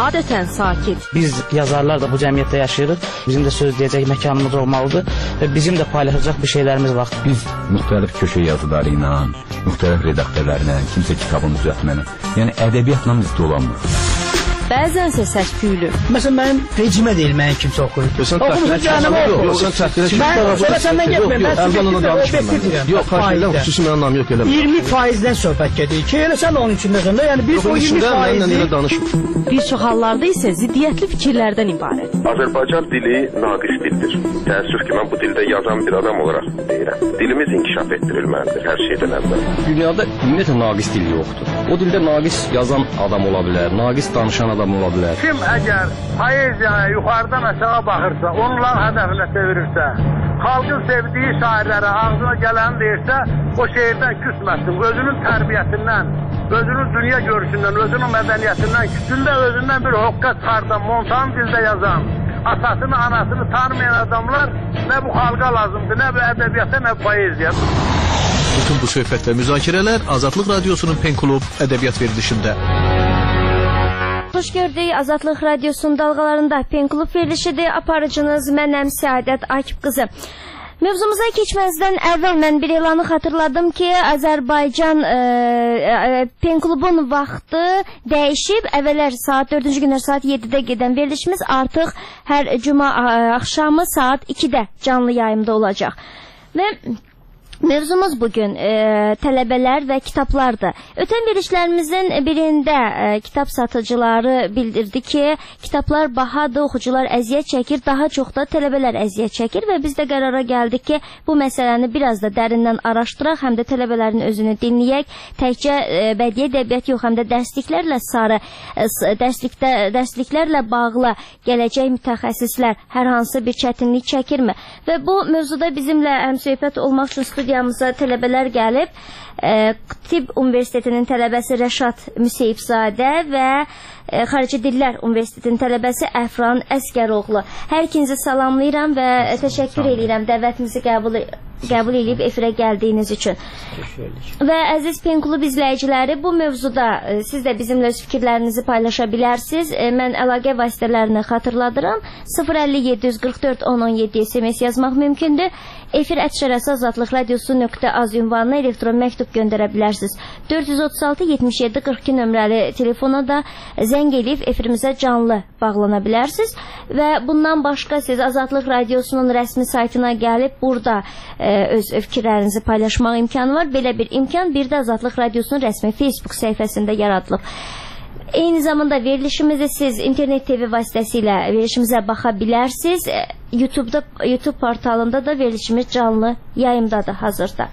adətən sakit. Biz yazarlar da bu cəmiyyətdə yaşayırıq. Bizim də söz deyəcək məkanımız olmalıdır və bizim də paylaşacaq bir şeylərimiz var. Biz müxtəlif köşə yazıları ilə, müxtəlif redaktörlərlə, kimsə kitabın düzəltməni, yəni ədəbiyyatla biz dolanmırıq. Bəzənsə səs-küylü. Məsələn, mənim rejimə deyil, mənim kimsə oxuyur. Oxumuşsun canım oxuyur. Sən səndən getməyim, mən sizin yox, xarşıdan xüsusi mənim anlam yox elə. 20%-dən söhbət gedir ki, elə sən də onun içindəsən də, yəni biz o 20%-i bir çox hallarda isə ziddiyyətli fikirlərdən ibarət. Azərbaycan dili naqis dildir. Təəssüf ki, mən bu dildə yazan bir adam olaraq deyirəm. Dilimiz inkişaf etdirilməlidir hər şeydən əvvəl. Dünyada ümumiyyətlə naqis dil yoxdur. O dildə naqis yazan adam ola bilər, naqis danışan adam ola bilər. Kim əgər poeziyaya yuxarıdan aşağı baxırsa, onların hədəfinə çevirirsə, xalqın sevdiyi şairlərə ağzına gələni deyirsə, o şeirdən küsməsin. Özünün tərbiyəsindən, özünün dünya görüşündən, özünün mədəniyyətindən, küçündə özündən bir hoqqa çıxardan, montan dildə yazan, atasını, anasını tanımayan adamlar nə bu xalqa lazımdır, nə bu ədəbiyyata, nə bu poeziya. Bütün bu söhbət və müzakirələr Azadlıq Radiosunun Pen Klub ədəbiyyat verilişində. Xoş gördük, Azadlıq Radiosunun dalğalarında Pen Klub verilişidir. Aparıcınız mənəm Səadət Akif qızı. Mövzumuza keçməzdən əvvəl mən bir elanı xatırladım ki, Azərbaycan Pen Klubun vaxtı dəyişib. Əvvəllər saat 4-cü günlər saat 7-də gedən verilişimiz artıq hər cuma axşamı saat 2-də canlı yayımda olacaq. Və mövzumuz bugün tələbələr və kitablardır. Ötən verilişlərimizin birində kitab satıcıları bildirdi ki, kitablar bahadır, oxucular əziyyət çəkir, daha çox da tələbələr əziyyət çəkir və biz də qərara gəldik ki, bu məsələni biraz da dərindən araşdıraq, həm də tələbələrin özünü dinləyək, təkcə bədii ədəbiyyat yox, həm də dərsliklərlə bağlı gələcək mütəxəssislər hər hansı bir çətinlik çəkirmi? Və bu mövzuda bizimlə həmsöhbət olmaq üçün studiyamıza tələbələr gəlib. Tibb Universitetinin tələbəsi Rəşad Müseyibzadə və Xarici Dillər Universitetinin tələbəsi Əfran Əskəroğlu. Hər ikinizi salamlayıram və təşəkkür edirəm dəvətimizi qəbul edib efirə gəldiyiniz üçün. Və əziz Pen Klub izləyiciləri, bu mövzuda siz də bizimlə öz fikirlərinizi paylaşa bilərsiniz. Mən əlaqə vasitələrini xatırladıram. 050 744 1017 SMS yazmaq mümkündür. Efir @azadlıqradiosu.az ünvanına elektron məktub göndərə bilərsiniz. 436-77-42 nömrəli telefona da zəng edib efirimizə canlı bağlana bilərsiniz. Və bundan başqa siz Azadlıq Radiosunun rəsmi saytına gəlib burada öz fikirlərinizi paylaşmaq imkanı var. Belə bir imkan bir də Azadlıq Radiosunun rəsmi Facebook səhifəsində yaradılıb. Eyni zamanda verilişimizi siz internet TV vasitəsilə verilişimizə baxa bilərsiniz. YouTube portalında da verilişimiz canlı yayımdadır hazırda.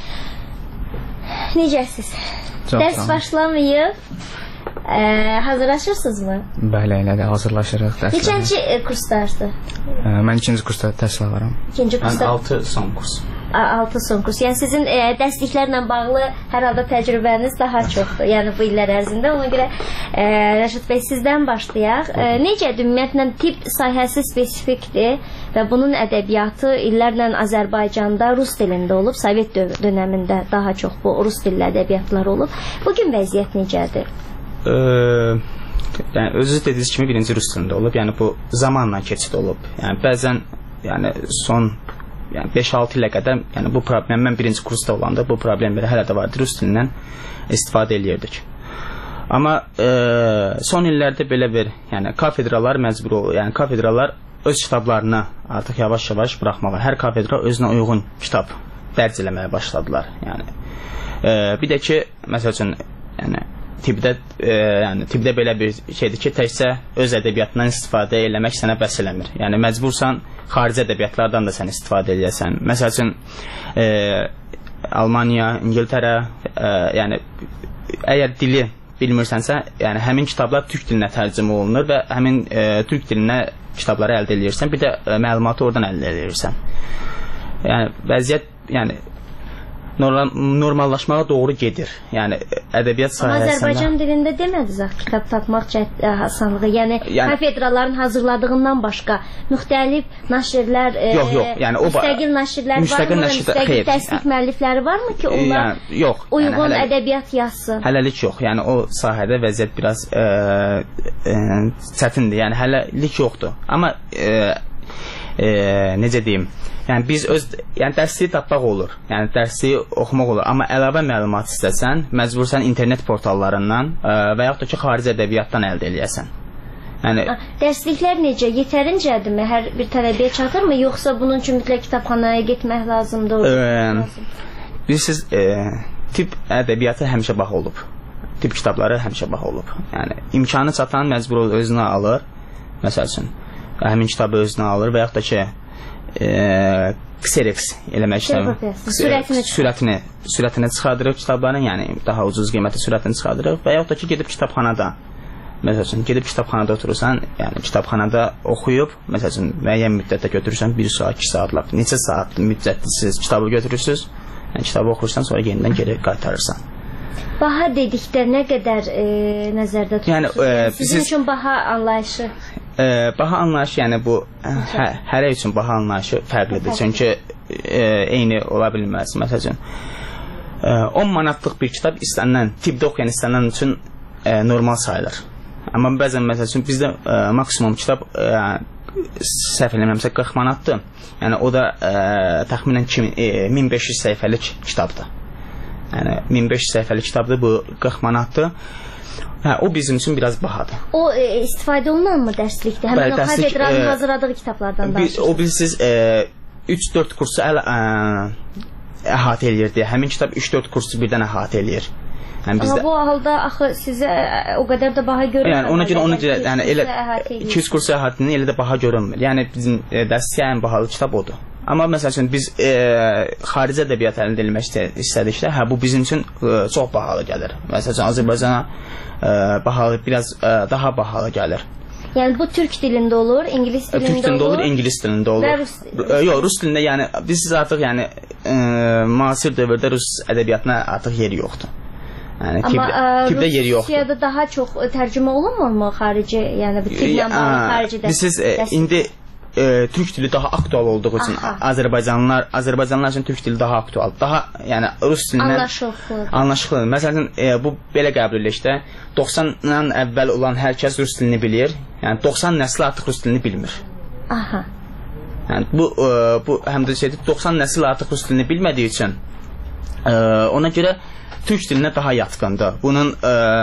Necəsiz? Dərs başlamayıb. Hazırlaşırsınızmı? Bəli, elədir, hazırlaşırıq dərslərə. Neçənci kursdarsınız? Mən 2-ci kursda təhsil alıram. 2-ci kursda? Mən 6 son kurs. 6 son kurs. Yəni sizin dərsliklərlə bağlı hər halda təcrübəniz daha çoxdur. Yəni bu illər ərzində. Ona görə Rəşad bəy sizdən başlayaq. Necədir ümumiyyətlə tibb sahəsi spesifikdir və bunun ədəbiyyatı illərlə Azərbaycanda rus dilində olub. Sovet dönəmində daha çox bu rus dilli ədəbiyyatlar olub. Bugün vəziyyət necədir? Yəni özünüz dediyiniz kimi birinci rus dilində olub. Yəni bu zamanla keçid olub. Yəni bəzən son 5-6 ilə qədər bu problem, mən birinci kursda olanda bu problemləri hələ də vardı, rus dilindən istifadə eləyirdik. Amma son illərdə belə bir kafedralar məcbur olur, yəni kafedralar öz kitablarını artıq yavaş-yavaş buraxmalar, hər kafedra özünə uyğun kitab dərc eləməyə başladılar. Bir də ki, məsəl üçün tibbdə belə bir şeydir ki, təkcə öz ədəbiyyatından istifadə eləmək sənə bəs eləmir. Yəni məcbursan xarici ədəbiyyatlardan da sən istifadə eləyəsən. Məsəl üçün Almaniya, İngiltərə, yəni əgər dili bilmirsənsə, yəni həmin kitablar türk dilinə tərcümə olunur və həmin türk dilinə kitabları əldə edirsən, bir də məlumatı oradan əldə edirsən. Yəni vəziyyət, yəni normallaşmağa doğru gedir. Yəni ədəbiyyat Amma sahəsində Azərbaycan dilində demədiniz axı kitab tapmaq asanlığı. Yəni kafedraların hazırladığından başqa müxtəlif nəşrlər, yəni o müstəqil nəşrlər varmı? Müstəqil təsdiq müəllifləri varmı ki, onlar uyğun ədəbiyyat yazsın? Hələlik yox. Yəni o sahədə vəziyyət biraz çətindir. Yəni hələlik yoxdur. Amma necə deyim? Yəni biz dərsliyi tapmaq olur. Yəni dərsliyi oxumaq olur. Amma əlavə məlumat istəsən, məcbursan internet portallarından və yaxud da ki, xarici ədəbiyyatdan əldə eləyəsən. Yəni dərsliklər necə? Yetərincədirmi? Hər bir tələbəyə çatırmı? Yoxsa bunun üçün mütləq kitabxanaya getmək lazımdır? Bilirsiniz, tibb ədəbiyyatı həmişə baha olub. Tibb kitabları həmişə baha olub. Yəni imkanı çatan məcbur özünə alır. Məsəl üçün, həmin kitabı özünə alır və yaxud da ki, Xerox eləmək istəyir. Sürətini çıxardırıq kitabların, yəni daha ucuz qiymətə sürətini çıxardırıq və yaxud da ki, gedib kitabxanada. Məsəl üçün, gedib kitabxanada oturursan, yəni kitabxanada oxuyub, məsəl üçün, müəyyən müddətdə götürürsən, 1 saat, 2 saatlar, neçə saat müddətli siz kitabı götürürsünüz, yəni kitabı oxursan, sonra yenidən geri qaytarırsan. Baha dedikdə nə qədər nəzərdə tutursunuz? Sizin üçün baha anlayışı? Baha anlayışı, yəni bu hərə üçün baha anlayışı fərqlidir. Çünki eyni ola bilməz. Məsəl üçün 10 manatlıq bir kitab istənilən, tibbdə oxuyan istənilən üçün normal sayılır. Amma bəzən məsəl üçün bizdə maksimum kitab səhv eləmirəmsə 40 manatdır. Yəni o da təxminən 1500 səhifəlik kitabdır. Yəni 1500 səhifəlik kitabdır, bu 40 manatdır. O bizim üçün biraz bahadır. O istifadə olunanmı dərslikdə? Həmin o kafedralın hazırladığı kitablardan danışırsınız? O bilirsiniz 3-4 kursu əhatə eləyir deyə. Həmin kitab 3-4 kursu birdən əhatə eləyir. Amma bu halda axı sizə o qədər də baha görünmür. Yəni ona görə yəni elə 200 kursu əhatəsində elə də baha görünmür. Yəni bizim dərslikdə ən bahalı kitab odur. Amma məsəl üçün biz xarici ədəbiyyat əldə etmək istədikdə, bu bizim üçün çox bahalı gəlir. Məsəl üçün Azərbaycana bahalı, biraz daha bahalı gəlir. Yəni bu türk dilində olur, ingilis dilində olur? Türk dilində olur, ingilis dilində olur. Yox, rus dilində, yəni biz artıq yəni müasir dövrdə rus ədəbiyyatına artıq yeri yoxdur. Yəni tibbdə yeri yoxdur. Rusiyada daha çox tərcümə olunmurmu xarici, yəni bu tibblə bağlı xarici dərs? Siz indi türk dili daha aktual olduğu üçün Azərbaycanlılar üçün türk dili daha aktual. Daha yəni rus dilindən anlaşılır. Məsələn, bu belə qəbul edilir ki, 90-dan əvvəl olan hər kəs rus dilini bilir. Yəni 90 nəsli artıq rus dilini bilmir. Aha. Yəni bu həm də 90 nəsil artıq rus dilini bilmədiyi üçün ona görə türk dilinə daha yatkındır. Bunun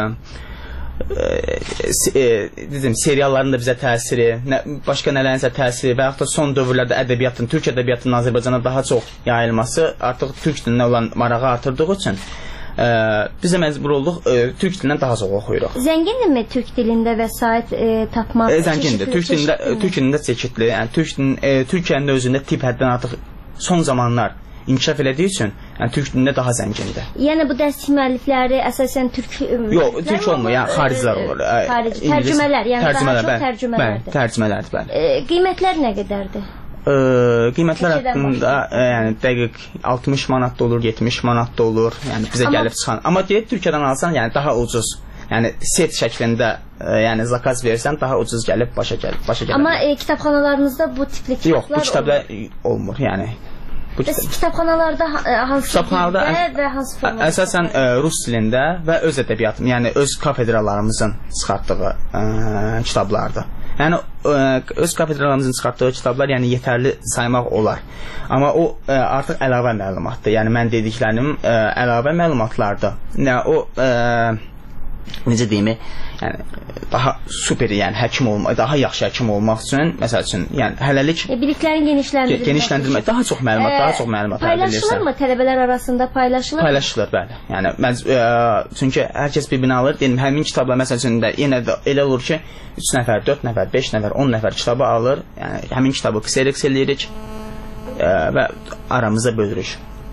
serialların da bizə təsiri, başqa nələrinsə təsiri və yaxud da son dövrlərdə ədəbiyyatın, türk ədəbiyyatının Azərbaycana daha çox yayılması artıq türk dilinə olan marağı artırdığı üçün bizə məcbur olduq türk dilindən daha çox oxuyuruq. Zəngindirmi türk dilində vəsait tapmaq? Zəngindir. Türk dilində çeşidli. Yəni Türkiyənin özündə tibb həddən artıq son zamanlar inkişaf elədiyi üçün türk dilində daha zəngindir. Yəni bu dərs müəllifləri əsasən türk yox, türk olmur, yəni xaricilər olur. Tərcümələr, yəni daha çox tərcümələrdir. Tərcümələrdir, bəli. Qiymətlər nə qədərdir? Qiymətlər haqqında yəni dəqiq 60 manat da olur, 70 manat da olur. Yəni bizə gəlib çıxan. Amma deyib Türkiyədən alsan, yəni daha ucuz. Yəni set şəklində, yəni zakaz versən daha ucuz gəlib başa gəlir. Amma kitabxanalarınızda bu tipli kitablar yox, bu kitablar olmur, yəni. Kitabxanalarda hansı dildə və hansı formada? Əsasən rus dilində və öz ədəbiyyatım, yəni öz kafedralarımızın çıxartdığı kitablardır. Yəni öz kafedralarımızın çıxartdığı kitablar yəni yetərli saymaq olar. Amma o artıq əlavə məlumatdır. Yəni mən dediklərim əlavə məlumatlardır. Yəni o necə deyim, yəni daha super, yəni həkim olmaq, daha yaxşı həkim olmaq üçün, məsəl üçün, yəni hələlik biliklərin genişləndirmək, daha çox məlumat əldə edirsən. Paylaşılırmı tələbələr arasında paylaşılır? Paylaşılır, bəli. Yəni çünki hər kəs bir-birini alır. Deyim, həmin kitablar məsəl üçün də yenə də elə olur ki, 3 nəfər, 4 nəfər, 5 nəfər, 10 nəfər kitabı alır. Yəni həmin kitabı Xerox eləyirik və aramızda bölürük.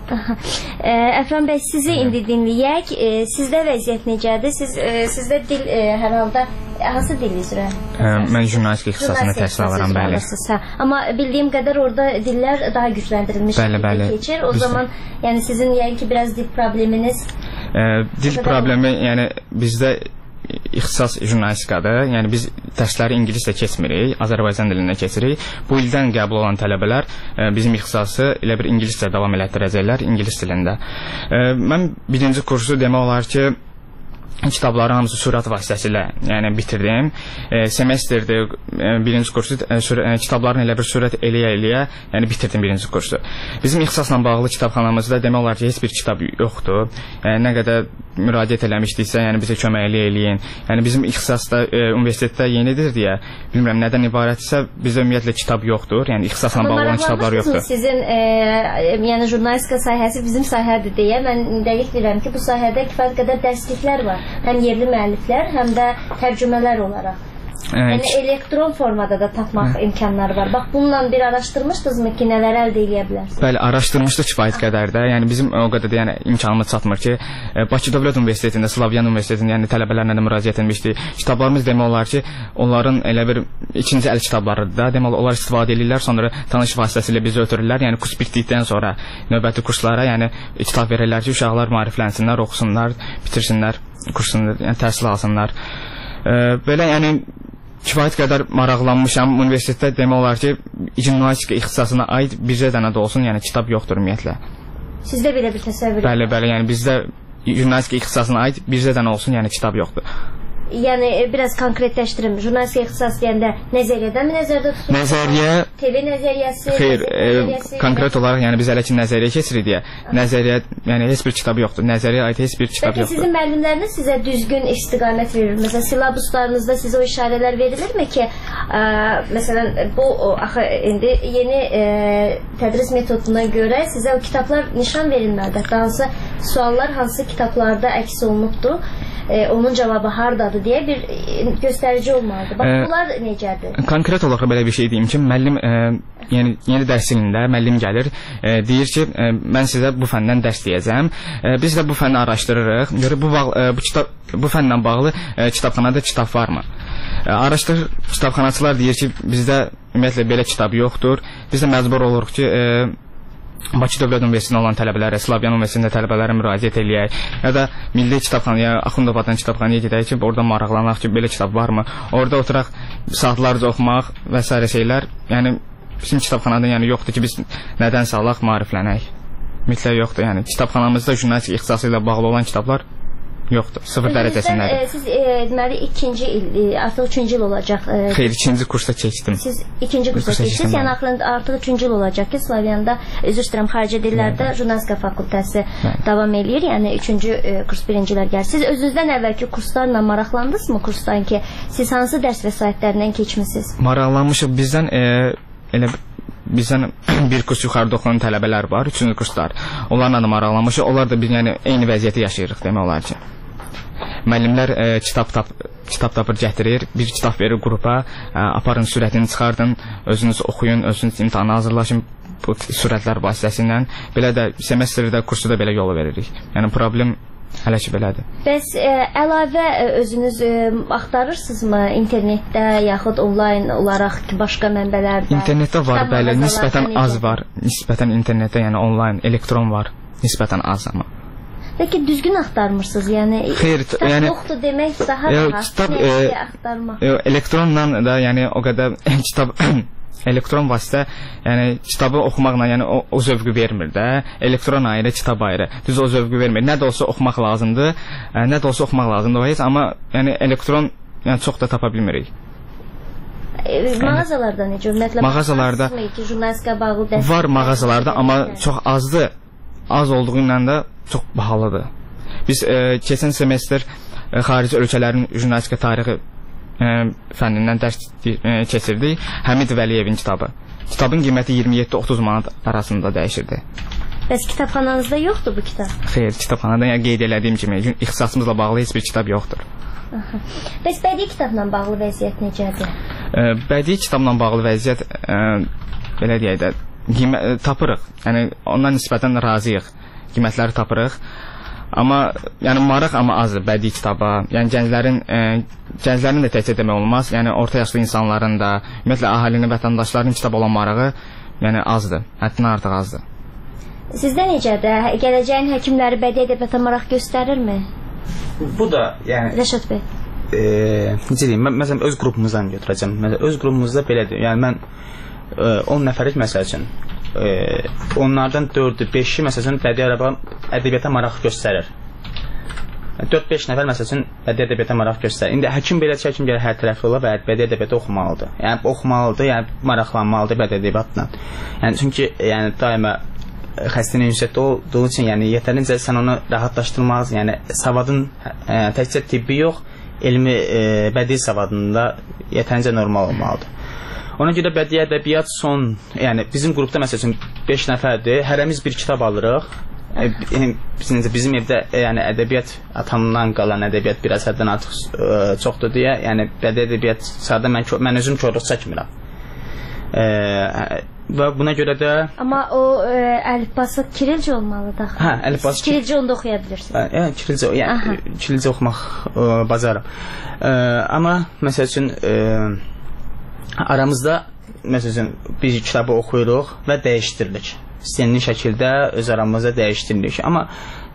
Əfran bəy, sizi indi dinləyək. Sizdə vəziyyət necədir? Sizdə dil hər halda hansı dil üzrə? Mən jurnalistika ixtisasında təhsil alıram, bəli. Amma bildiyim qədər orada dillər daha gücləndirilmiş keçir. O zaman yəni sizin yəni ki biraz dil probleminiz dil problemi yəni bizdə ixtisas jurnalistikadır. Yəni biz dərsləri ingiliscə keçmirik, Azərbaycan dilində keçirik. Bu ildən qəbul olan tələbələr bizim ixtisası elə bir ingiliscə davam elətdirəcəklər, ingilis dilində. Mən birinci kursu demək olar ki kitabları hamısı sürət vasitəsilə yəni bitirdim. Semestrdir birinci kursu kitabların elə bir sürət eləyə yəni bitirdim birinci kursu. Bizim ixtisasla bağlı kitabxanamızda demək olar ki heç bir kitab yoxdur. Nə qədər müraciət eləmişdiksə, yəni bizə kömək eləyin. Yəni bizim ixtisasda universitetdə yenidir deyə bilmirəm nədən ibarətsə bizdə ümumiyyətlə kitab yoxdur. Yəni ixtisasla bağlı olan kitablar yoxdur. Sizin yəni jurnalistika sahəsi bizim sahədir deyə mən dəqiq bilirəm ki bu sahədə kifayət qədər dərsliklər var. Həm yerli müəlliflər, həm də tərcümələr olaraq. Yəni elektron formada da tapmaq imkanları var. Bax, bununla bir araşdırmışdınızmı ki, nələr əldə edə bilərsiniz? Bəli, araşdırmışdıq kifayət qədər də. Yəni bizim o qədər də yəni imkanımız çatmır ki, Bakı Dövlət Universitetində, Slavyan Universitetində yəni tələbələrlə də müraciət etmişdik. Kitablarımız demək olar ki, onların elə bir ikinci əl kitablarıdır da. Demək olar onlar istifadə edirlər, sonra tanış vasitəsilə bizi ötürürlər. Yəni kurs bitdikdən sonra növbəti kurslara yəni kitab verirlər ki, uşaqlar maariflənsinlər, oxusunlar, bitirsinlər kursunu, yəni təhsil alsınlar. Belə yəni kifayət qədər maraqlanmışam. Universitetdə demək olar ki, jurnalistika ixtisasına aid bircə dənə də olsun, yəni kitab yoxdur ümumiyyətlə. Sizdə belə bir təsəvvür? Bəli, yəni bizdə jurnalistika ixtisasına aid bircə dənə olsun, yəni kitab yoxdur. Yəni biraz konkretləşdirim. Jurnalistika ixtisası deyəndə nəzəriyyədən mi nəzərdə tutulur? Nəzəriyyə TV nəzəriyyəsi? Xeyr, konkret olaraq yəni biz hələ ki nəzəriyyə keçirik deyə. Nəzəriyyə yəni heç bir kitab yoxdur. Nəzəriyyəyə aid heç bir kitab yoxdur. Peki sizin müəllimləriniz sizə düzgün istiqamət verir? Məsələn, silabuslarınızda sizə o işarələr verilirmi ki, məsələn bu axı indi yeni tədris metoduna görə sizə o kitablar nişan verilməlidir. Hansı suallar hansı kitablarda əks olunubdur? Onun cavabı hardadır deyə bir göstərici olmalıdır. Bax, bunlar necədir? Konkret olaraq belə bir şey deyim ki, müəllim yəni yeni dərs ilində müəllim gəlir, deyir ki, mən sizə bu fəndən dərs deyəcəm. Biz də bu fənni araşdırırıq. Görək bu fənlə bağlı kitabxanada kitab varmı? Araşdırır, kitabxanaçılar deyir ki, bizdə ümumiyyətlə belə kitab yoxdur. Biz də məcbur oluruq ki, Bakı Dövlət Universitetində olan tələbələrə, Slavyan Universitetində tələbələrə müraciət eləyək, ya da Milli Kitabxanaya, Axundovadan kitabxanaya gedək ki, orada maraqlanaq ki, belə kitab varmı? Orada oturaq saatlarca oxumaq və s. şeylər, yəni bizim kitabxanada yəni yoxdur ki, biz nədənsə alaq, maariflənək. Mütləq yoxdur, yəni kitabxanamızda jurnalistika ixtisası ilə bağlı olan kitablar yoxdur, sıfır dərəcəsindədir. Siz deməli ikinci il, artıq üçüncü il olacaq. Xeyr, ikinci kursda keçdim. Siz ikinci kursda keçdiniz, yəni artıq üçüncü il olacaq ki, Slavyanda, üzr istəyirəm, xarici dillərdə jurnalistika fakültəsi davam eləyir, yəni üçüncü kurs birincilər gəlir. Siz özünüzdən əvvəlki kurslarla maraqlandınızmı kursdan ki, siz hansı dərs vəsaitlərindən keçmisiniz? Maraqlanmışıq, bizdən bir kurs yuxarıda oxuyan tələbələr var, üçüncü kurslar. Onlarla da maraqlanmışıq, onlar da biz yəni eyni vəziyyəti yaşayırıq demək olar ki. Müəllimlər kitab tapır gətirir, bir kitab verir qrupa, aparın sürətini çıxardın, özünüz oxuyun, özünüz imtahana hazırlaşın bu sürətlər vasitəsilə. Belə də semestrdə kursu da belə yol veririk. Yəni problem hələ ki belədir. Bəs əlavə özünüz axtarırsınızmı internetdə yaxud onlayn olaraq ki, başqa mənbələrdə? İnternetdə var, bəli, nisbətən az var. Nisbətən internetdə, yəni onlayn, elektron var, nisbətən az amma. Peki düzgün axtarmırsınız, yəni kitab yoxdur demək daha rahat, nəyə axtarmaq? Elektronla da, yəni o qədər kitab, elektron vasitə, yəni kitabı oxumaqla yəni o zövqü vermir də, elektron ayrı, kitab ayrı, düz o zövqü vermir. Nə də olsa oxumaq lazımdır, o heç, amma yəni elektron yəni çox da tapa bilmirik. Mağazalarda necə? Mağazalarda var mağazalarda, amma çox azdır. Az olduğu ilə də çox bahalıdır. Biz keçən semestr xarici ölkələrin jurnalistika tarixi fənnindən dərs keçirdik. Həmid Vəliyevin kitabı. Kitabın qiyməti 27-30 manat arasında dəyişirdi. Bəs kitabxananızda yoxdur bu kitab? Xeyr, kitabxanada yəni qeyd elədiyim kimi ixtisasımızla bağlı heç bir kitab yoxdur. Bəs bədii kitabla bağlı vəziyyət necədir? Bədii kitabla bağlı vəziyyət belə deyək də tapırıq. Yəni ondan nisbətən razıyıq. Qiymətləri tapırıq. Amma yəni maraq amma azdır bədii kitaba. Yəni gənclərin də təkcə demək olmaz. Yəni orta yaşlı insanların da, ümumiyyətlə əhalinin, vətəndaşların kitab olan marağı yəni azdır. Həddindən artıq azdır. Sizdə necədir? Gələcəyin həkimləri bədii ədəbiyyata maraq göstərirmi? Bu da yəni Rəşad bəy. Necə deyim, mən məsələn öz qrupumuzdan götürəcəm. Məsələn öz qrupumuzda belədir. Yəni mən 10 nəfərlik məsəl üçün onlardan 4-ü, 5-i məsələn bədii ədəbiyyata maraq göstərir. 4-5 nəfər məsələn bədii ədəbiyyata maraq göstərir. İndi həkim belə çəkim gəlir hər tərəfli ola və bədii ədəbiyyatı oxumalıdır. Yəni oxumalıdır, yəni maraqlanmalıdır bədii ədəbiyyatla. Yəni çünki yəni daima xəstənin yüksəkdə olduğu üçün yəni yetərincə sən onu rahatlaşdırmalısın. Yəni savadın təkcə tibbi yox, elmi bədii savadında yetərincə normal olmalıdır. Ona görə bədii ədəbiyyat yəni bizim qrupda məsələn 5 nəfərdir, hərəmiz bir kitab alırıq. Bizim evdə yəni ədəbiyyat atamdan qalan ədəbiyyat bir əsərdən artıq çoxdur deyə, yəni bədii ədəbiyyat sadə mən özüm korluq çəkmirəm. Və buna görə də amma o əlifbası kirilcə olmalıdır. Hə, əlifbası kirilcə onda oxuya bilirsiniz. Yəni kirilcə oxumaq bacarım. Amma məsəl üçün aramızda məsələn bir kitabı oxuyuruq və dəyişdiririk. İstənilən şəkildə öz aramızda dəyişdiririk. Amma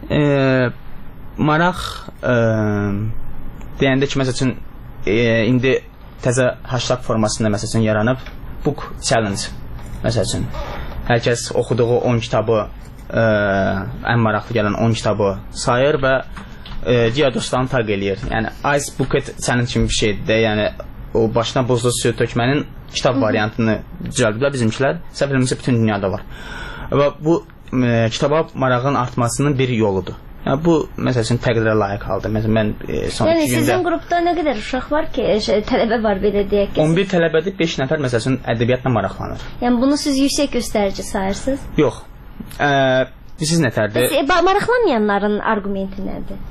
maraq deyəndə ki, məsələn indi təzə hashtag formasında məsələn yaranıb book challenge. Məsələn, hər kəs oxuduğu 10 kitabı, ən maraqlı gələn 10 kitabı sayır və digər dostlarını taq eləyir. Yəni Ice Bucket Challenge kimi bir şeydir də, yəni o başına buzlu suyu tökmənin kitab variantını düzəldiblər bizimkilər. Səhv eləmirəmsə bütün dünyada var. Və bu kitaba marağın artmasının bir yoludur. Yəni bu məsəl üçün təqdirə layiq haldır. Məsələn mən son 2 gündə sizin qrupda nə qədər uşaq var ki, tələbə var belə deyək ki? 11 tələbədir, 5 nəfər məsəl üçün ədəbiyyatla maraqlanır. Yəni bunu siz yüksək göstərici sayırsınız? Yox. Siz nətərdir? Maraqlanmayanların arqumenti nədir?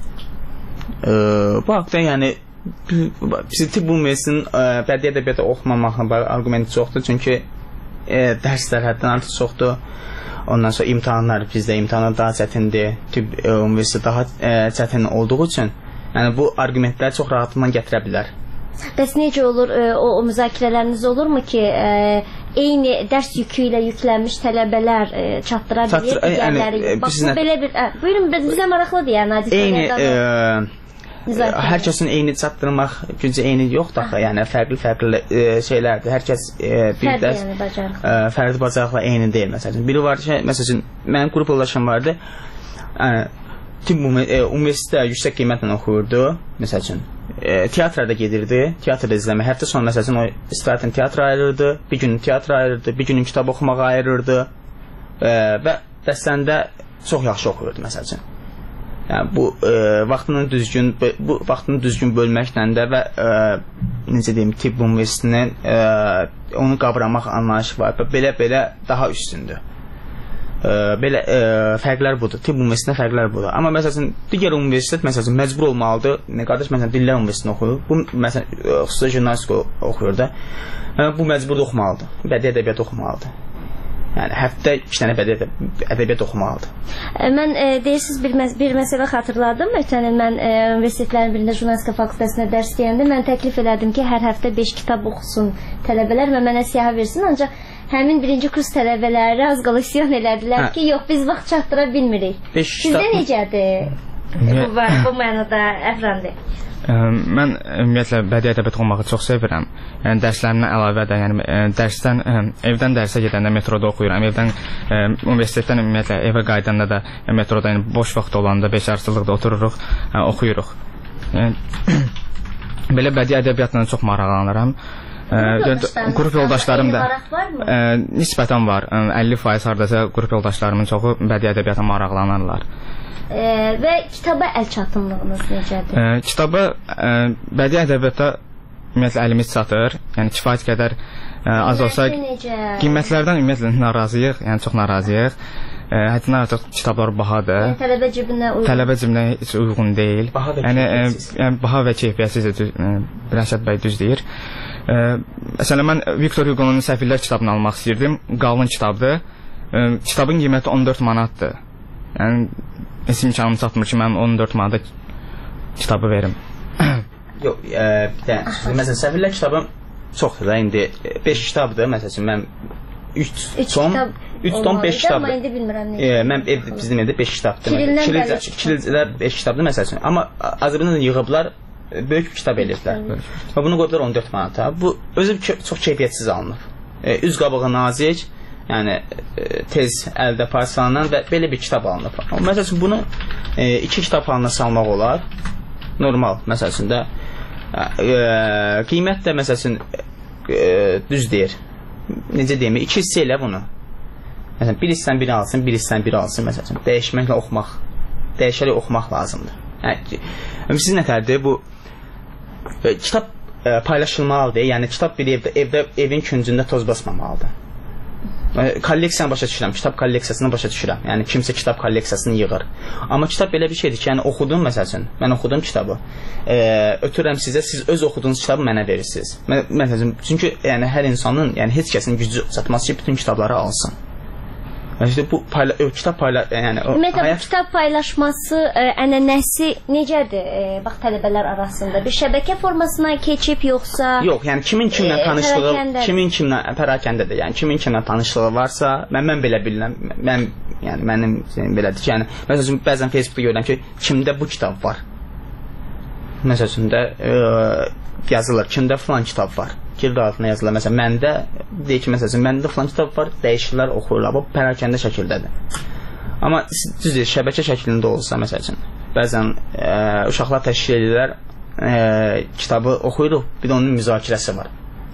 Bu haqda yəni tibb ümumiyyətinin bədii ədəbiyyatı oxumamaqla bağlı arqumenti çoxdur. Çünki dərslər həddən artıq çoxdur. Ondan sonra imtahanlar, bizdə imtahanlar daha çətindir, tibb üniversitesi daha çətin olduğu üçün yəni bu arqumentləri çox rahatlıqla gətirə bilər. Bəs necə olur, o müzakirələriniz olurmu ki, eyni dərs yükü ilə yüklənmiş tələbələr çatdıra bilir digərləri? Bax, bu belə bir... Buyurun, bizə maraqlıdır yəni. Hər kəsin eyni çatdırmaq gücü eyni yoxdur axı, yəni fərqli şeylərdir. Hər kəs bir dərs fərqli bacarıqla eyni deyil. Məsələn, biri var ki, məsələn, mənim qrup yoldaşım vardı. Universitetdə yüksək qiymətlə oxuyurdu. Məsələn, teatrda gedirdi, teatrda izləmək. Həftə sonu məsələn o istirahətən teatra ayırırdı, bir gün teatra ayırırdı, bir günün kitab oxumağa ayırırdı və dəstəndə çox yaxşı oxuyurdu məsələn. Yəni bu vaxtını düzgün bölməklə də və necə deyim, tibb üniversitetinin onu qavramaq anlayışı var. Belə daha üstündür. Belə fərqlər budur. Tibb üniversitetində fərqlər budur. Amma məsələn digər universitet məsələn məcbur olmalıdır. Qardaş məsələn dillər universitetini oxuyur. Bu məsələn xüsusi jurnalistika oxuyur da. Bu məcbur oxumalıdır. Bədii ədəbiyyat oxumalıdır. Yəni həftə 2 dənə ədəbiyyat oxumalıdır. Mən deyirsiniz bir məsələ xatırladım. Ötən il mən universitetlərin birində jurnalistika fakültəsində dərs deyəndə mən təklif elədim ki, hər həftə 5 kitab oxusun tələbələr və mənə siyahı versin. Ancaq həmin birinci kurs tələbələri az qala isyan elədilər ki, yox biz vaxt çatdıra bilmirik. Sizdə necədir? Bu mənada Əfrandi? Mən ümumiyyətlə bədii ədəbiyyat oxumağı çox sevirəm. Yəni dərslərimdən əlavə də, yəni dərsdən evdən dərsə gedəndə metroda oxuyuram. Evdən universitetdən ümumiyyətlə evə qayıdanda da metroda, yəni boş vaxt olanda beşarcılıqda otururuq, oxuyuruq. Belə bədii ədəbiyyatla çox maraqlanıram. Qrup yoldaşlarım da nisbətən var. 50% hardasa qrup yoldaşlarımın çoxu bədii ədəbiyyata maraqlanırlar. Və kitaba əl çatımlığınız necədir? Kitaba bədii ədəbiyyata ümumiyyətlə əlimiz çatır. Yəni kifayət qədər az olsa qiymətlərdən ümumiyyətlə narazıyıq, yəni çox narazıyıq. Həddindən artıq kitablar bahadır. Tələbə cibinə heç uyğun deyil. Yəni baha və keyfiyyətsiz Rəşad bəy düz deyir. Məsələn, mən Victor Hugo'nun Səfirlər kitabını almaq istəyirdim. Qalın kitabdır. Kitabın qiyməti 14 manatdır. Yəni, heç imkanım çatmır ki, mən 14 manata kitabı verim. Yox, məsələn, Səfirlər kitabı çoxdur da, indi 5 kitabdır, məsələn, mən 3 ton 5 kitabdır. Mən bizim evdə 5 kitabdır. Kirilcələr 5 kitabdır, məsələn. Amma Azərbaycandan yığıblar, böyük kitab edirdilər. Və bunu qoydular 14 manata. Bu, özü çox keyfiyyətsiz alınıb. Üz qabağı nazik, yəni tez əldə parçalanan və belə bir kitab alınıb. Məsələn, bunu 2 kitab halına salmaq olar. Normal, məsələn də qiymət də məsələn düz deyir. Necə deyim, 2 hissə elə bunu. Məsələn, bir hissdən biri alsın, bir hissdən biri alsın, məsələn. Dəyişməklə oxumaq, dəyişərək oxumaq lazımdır. Yəni, siz nətərdir? Bu kitab paylaşılmalıdır. Yəni, kitab bir evdə, evin küncündə toz basmamalıdır. Kolleksiyanı başa düşürəm, kitab kolleksiyasını başa düşürəm. Yəni, kimsə kitab kolleksiyasını yığır. Amma kitab belə bir şeydir ki, yəni, oxudum, məsələn, mən oxudum kitabı. Ötürürəm sizə, siz öz oxuduğunuz kitabı mənə verirsiniz. Məsələn, çünki yəni, hər insanın, yəni, heç kəsin gücü çatmaz ki, bütün kitabları alsın. Yəni, bu kitab kitab paylaşması ənənəsi necədir? Bax, tələbələr arasında bir şəbəkə formasına keçib, yoxsa... Yox, yəni, kimin kimlə tanışlığı, kimin kimlə pərakəndədir, yəni, kimin kimlə tanışlığı varsa, mən belə bilirəm, yəni, mənim belədir ki, yəni, məsələn, bəzən Facebookda görürəm ki, kimdə bu kitab var? Məsələn, yazılır, kimdə filan kitab var? Kirli altına yazılır. Məsələn, məndə deyir ki, məsələn, məndə filan kitab var, dəyişirlər, oxuyurlar. Bu pərakəndə şəkildədir. Amma düzdür, şəbəkə şəklində olsa, məsələn, bəzən uşaqlar təşkil edirlər, kitabı oxuyuruq, bir də onun müzakirəsi var.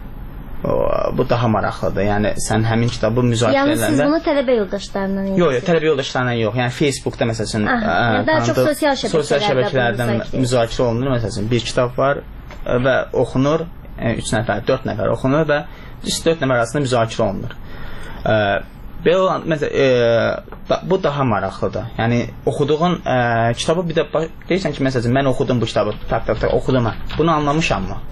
Bu daha maraqlıdır. Yəni, sən həmin kitabı müzakirə edəndə... Yəni, siz bunu tələbə yoldaşlarına yox, tələbə yoldaşlarına yox. Yəni, Facebookda, məsələn, daha çox sosial şəbəkələrdən müzakirə olunur. Məsələn, bir kitab var və oxunur, 3 nəfər, 4 nəfər oxunur və 4 nəfər arasında müzakirə olunur. Belə olan, bu daha maraqlıdır. Yəni, oxuduğun kitabı bir də deyirsən ki, məsələn, mən oxudum bu kitabı, oxudum, bunu anlamışam mı?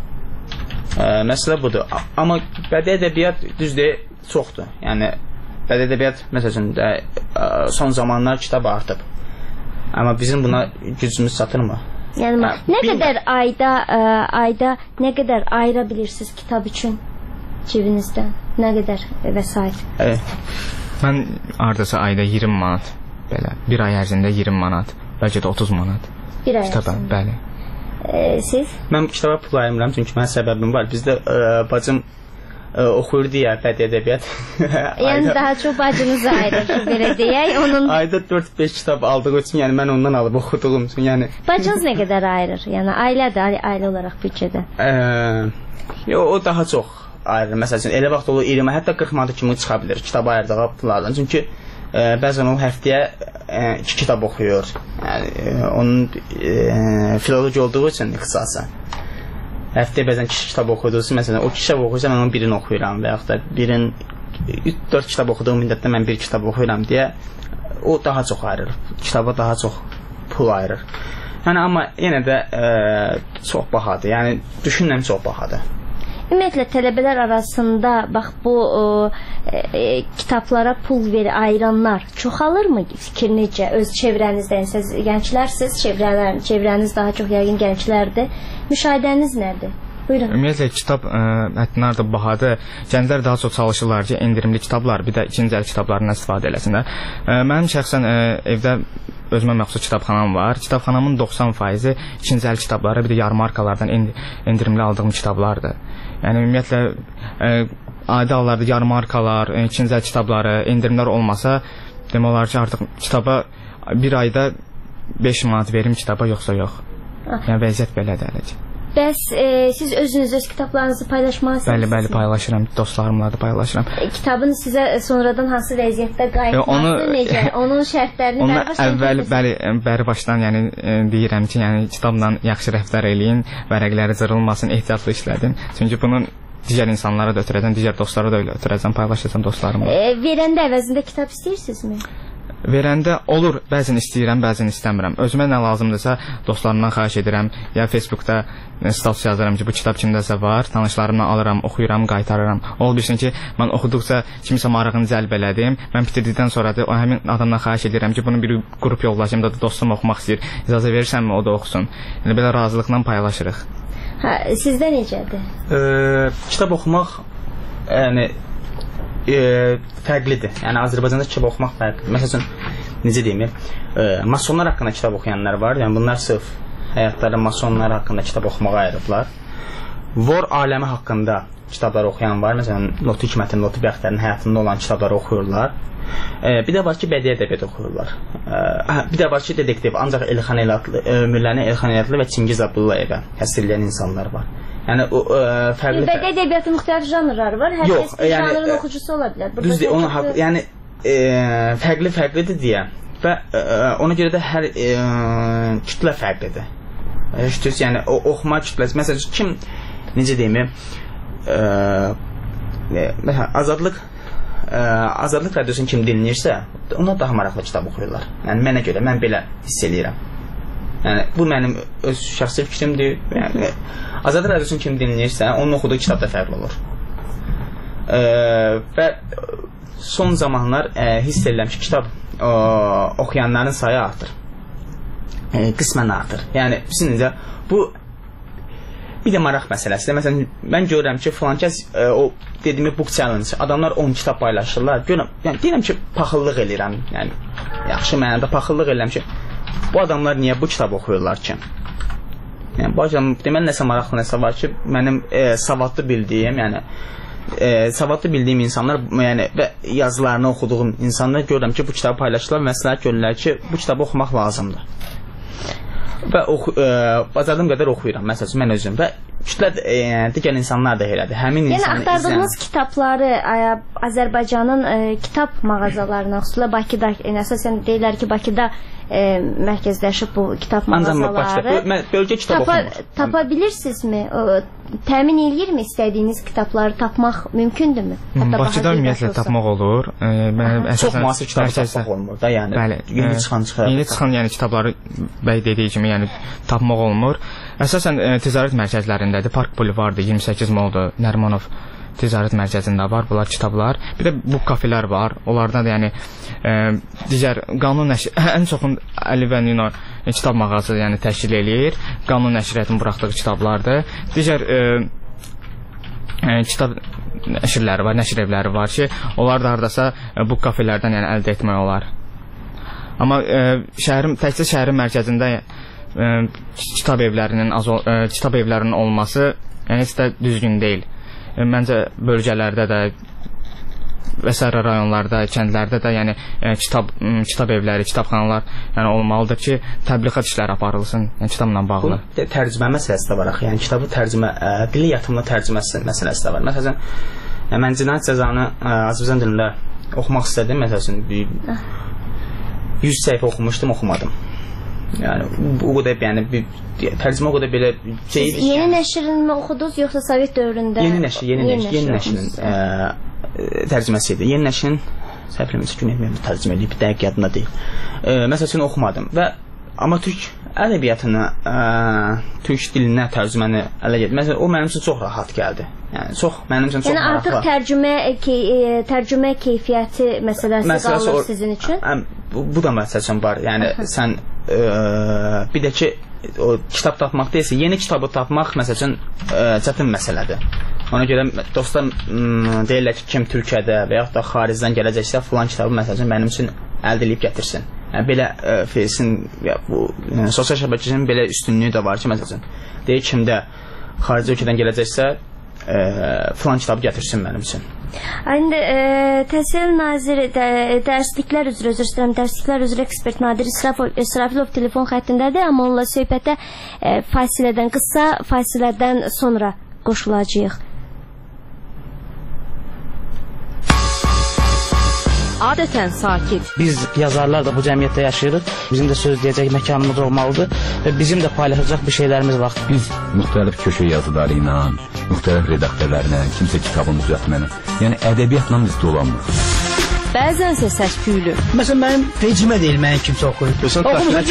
Məsələ budur. Amma bədii ədəbiyyat düzdür, çoxdur. Yəni, bədii ədəbiyyat, məsələn, son zamanlar kitab artıb. Amma bizim buna gücümüz çatırmı? Yəni, nə qədər ayda nə qədər ayıra bilirsiniz kitab üçün cibinizdən? Nə qədər vəsait? Mən ardasa ayda 20 manat, belə, bir ay ərzində 20 manat, bəlkə də 30 manat. Bir ay kitaba, ərzində? Bəli. Siz? Mən kitaba pul ayırmıram, çünki mənim səbəbim var. Bizdə bacım oxuyurdu ya, bədii ədəbiyyat. Yəni, daha çox bacınız ayırır, belə deyək. Ayda 4-5 kitab aldığı üçün, yəni mən ondan alıb oxuduğum üçün, yəni... Bacınız nə qədər ayırır? Yəni, ailə olaraq büdcədə? O daha çox ayırır. Məsələn, elə vaxt olur 20, hətta 40 manat kimi çıxa bilir kitab ayırdığı pullardan. Çünki bəzən o həftəyə 2 kitab oxuyur. Yəni, onun filoloji olduğu üçün ixtisası. Həftəyə bəzən 2 kitab oxuyduğusu, məsələn, o 2 kitab oxuyursa, mən onun birini oxuyuram və yaxud da 4 kitab oxuduğum müddətdə mən 1 kitab oxuyuram deyə o daha çox ayırır. Kitaba daha çox pul ayırır. Yəni, amma yenə də çox bahadır. Yəni, düşünürəm çox bahadır. Ümumiyyətlə, tələbələr arasında bax bu kitablara pul ayıranlar çoxalırmı fikir necə? Öz çevrənizdən, siz gənclərsiniz, çevrəniz daha çox yəqin gənclərdir. Müşahidəniz nədir? Buyurun. Ümumiyyətlə, kitab həddindən artıq bahadır. Gənclər daha çox çalışırlar ki, endirimli kitablar, bir də ikinci əl kitablarından istifadə eləsinlər. Mənim şəxsən evdə özümə məxsus kitabxanam var. Kitabxanamın 90%-i ikinci əl kitabları, bir də yarmarkalardan endirimli aldığım kitablardır. Yəni, ümumiyyətlə, adi hallarda yarmarkalar, ikinci əl kitabları, endirimlər olmasa, demək olar ki, artıq kitaba bir ayda 5 manat verim kitaba, yoxsa yox. Yəni, vəziyyət belədir ələcək. Bəs siz özünüz öz kitablarınızı paylaşmaq istəyirsiniz? Bəli, paylaşıram, dostlarımla da paylaşıram. Kitabın sizə sonradan hansı vəziyyətdə qayıtması necə? Onun şərtlərini bəri başdan yəni, deyirəm ki, yəni, kitabla yaxşı rəftar eləyin, vərəqləri cırılmasın, ehtiyatlı işlədin. Çünki bunun digər insanlara da ötürəcəm, digər dostlara da öyle ötürəcəm, paylaşacam dostlarımla. Verəndə əvəzində kitab istəyirsinizmi? verəndə olur, bəzən istəyirəm, bəzən istəmirəm. Özümə nə lazımdırsa dostlarımdan xahiş edirəm, ya Facebookda status yazıram ki, bu kitab kimdəsə var, tanışlarımdan alıram, oxuyuram, qaytarıram. Ol bilsin ki, mən oxuduqca kimisə marağını cəlb elədim. Mən bitirdikdən sonra da o həmin adamdan xahiş edirəm ki, bunu bir qrup yoldaşım da dostum oxumaq istəyir. İcazə verirsənmi o da oxusun. Yəni belə razılıqla paylaşırıq. Hə, sizdə necədir? Kitab oxumaq yəni fərqlidir. Yəni Azərbaycanda kitab oxumaq fərqlidir. Məsələn, necə deyim, masonlar haqqında kitab oxuyanlar var. Yəni bunlar sırf həyatları masonlar haqqında kitab oxumağa ayırıblar. Vor aləmi haqqında kitablar oxuyan var. Məsələn, Lotu Hikmətin, Lotu Bəxtərin həyatında olan kitabları oxuyurlar. Bir də var ki, bədii ədəbiyyat oxuyurlar. Bir də var ki, detektiv, ancaq Elxan Elatlı, ömürlərini Elxan Elatlı və Çingiz Abdullayevə həsr edən insanlar var. Yəni o fərqli bədii ədəbiyyatın müxtəlif janrları var. Hər kəs bir janrın oxucusu ola bilər. Düzdür, onun haqqı, yəni fərqlidir deyə və ona görə də hər kütlə fərqlidir. Yəni oxuma kütləsi, məsələn, kim necə deyim, məsələn, Azadlıq radiosunu kim dinləyirsə, ona daha maraqlı kitab oxuyurlar. Yəni mənə görə, mən belə hiss eləyirəm. Yəni bu mənim öz şəxsi fikrimdir. Yəni Azadlıq radiosunu kim dinləyirsə, onun oxuduğu kitab da fərqli olur. Və son zamanlar hiss edirəm ki, kitab oxuyanların sayı artır. Qismən artır. Yəni sizcə bu bir də maraq məsələsidir. Məsələn, mən görürəm ki, filankəs o dediyim book challenge, adamlar 10 kitab paylaşırlar. Görürəm, yəni deyirəm ki, paxıllıq eləyirəm. Yəni yaxşı mənada paxıllıq eləyirəm ki, bu adamlar niyə bu kitab oxuyurlar ki? Yəni bu adam deməli nəsə maraqlı nəsə var ki, mənim savadlı bildiyim, yəni savadlı bildiyim insanlar, yəni və yazılarını oxuduğum insanlar görürəm ki, bu kitabı paylaşırlar və məsləhət görürlər ki, bu kitabı oxumaq lazımdır. Və bacardığım qədər oxuyuram, məsələn, mən özüm və kütlə digər insanlar da elədir. Həmin yəni axtardığınız kitabları Azərbaycanın kitab mağazalarına, xüsusilə Bakıda, əsasən deyirlər ki, Bakıda mərkəzləşib bu kitab mağazaları. Bölgə kitab oxumur. Tapa bilirsinizmi? Təmin eləyirmi istədiyiniz kitabları tapmaq mümkündürmü? Bakıda ümumiyyətlə tapmaq olur. Çox müasir kitab tapmaq olmur da, yəni yeni çıxan yəni kitabları bəy dediyi kimi yəni tapmaq olmur. Əsasən ticarət mərkəzlərindədir. Park Bulvarıdır, 28 Moldur, Nərimanov ticarət mərkəzində var bunlar kitablar. Bir də bu kafelər var. Onlarda da yəni digər qanun nəşr ən çoxun Əli və Nino kitab mağazası yəni təşkil eləyir. Qanun nəşriyyatının buraxdığı kitablardır. Digər kitab nəşrləri var, nəşr evləri var ki, onlar da hardasa bu kafelərdən yəni əldə etmək olar. Amma təkcə şəhərin mərkəzində kitab evlərinin olması yəni heç də düzgün deyil. Məncə bölgələrdə də və sair rayonlarda, kəndlərdə də yəni kitab evləri, kitabxanalar yəni olmalıdır ki, təbliğat işləri aparılsın, yəni kitabla bağlı. Tərcümə məsələsi də var axı. Yəni kitabı tərcümə, dili yatımlı tərcüməsi məsələsi də var. Məsələn, mən Cinayət Cəzanı Azərbaycan dilində oxumaq istədim, məsələn 100 səhifə oxumuşdum, oxumadım. Yəni o qədər yəni tərcümə o qədər belə Siz yeni nəşrini oxudunuz yoxsa Sovet dövründə? Yeni nəşrin tərcüməsi idi. Yeni nəşrin səhifləməsi gün etməyəndə tərcümə edib, dəqiq yadımda deyil. Məsələn oxumadım və amma türk ədəbiyyatını, türk dilinə tərcüməni ələ getdim. Məsələn o mənim üçün çox rahat gəldi. Yəni çox mənim üçün çox maraqlı. Yəni artıq tərcümə keyfiyyəti məsələsi qalır sizin üçün? Bu da məsəl üçün var. Yəni sən bir də ki o kitab tapmaq deyilsə, yeni kitabı tapmaq məsəl üçün çətin məsələdir. Ona görə dostlar deyirlər ki, kim Türkiyədə və yaxud da xaricdən gələcəksə filan kitabı məsəl üçün mənim üçün əldə edib gətirsin. Yəni belə Face'in bu sosial şəbəkənin belə üstünlüyü də var ki, məsəl üçün deyir kimdə xarici ölkədən gələcəksə filan kitabı gətirsin mənim üçün. İndi Təhsil Naziri dərsliklər üzrə ekspert Nadir İsrafilov telefon xəttindədir, amma onunla söhbətə qısa fasilədən sonra qoşulacağıq. Adətən sakit. Biz yazarlar da bu cəmiyyətdə yaşayırıq. Bizim də söz deyəcək məkanımız olmalıdır və bizim də paylaşacaq bir şeylərimiz var. Biz müxtəlif köşə yazıları ilə, müxtəlif redaktörlərlə, kimsə kitabını düzəltməni, yəni ədəbiyyatla biz dolanmırıq. bəzənsə səs-küylü. Məsələn, mənim pecimə deyil, mənim kimsə oxuyur. Sən təxminə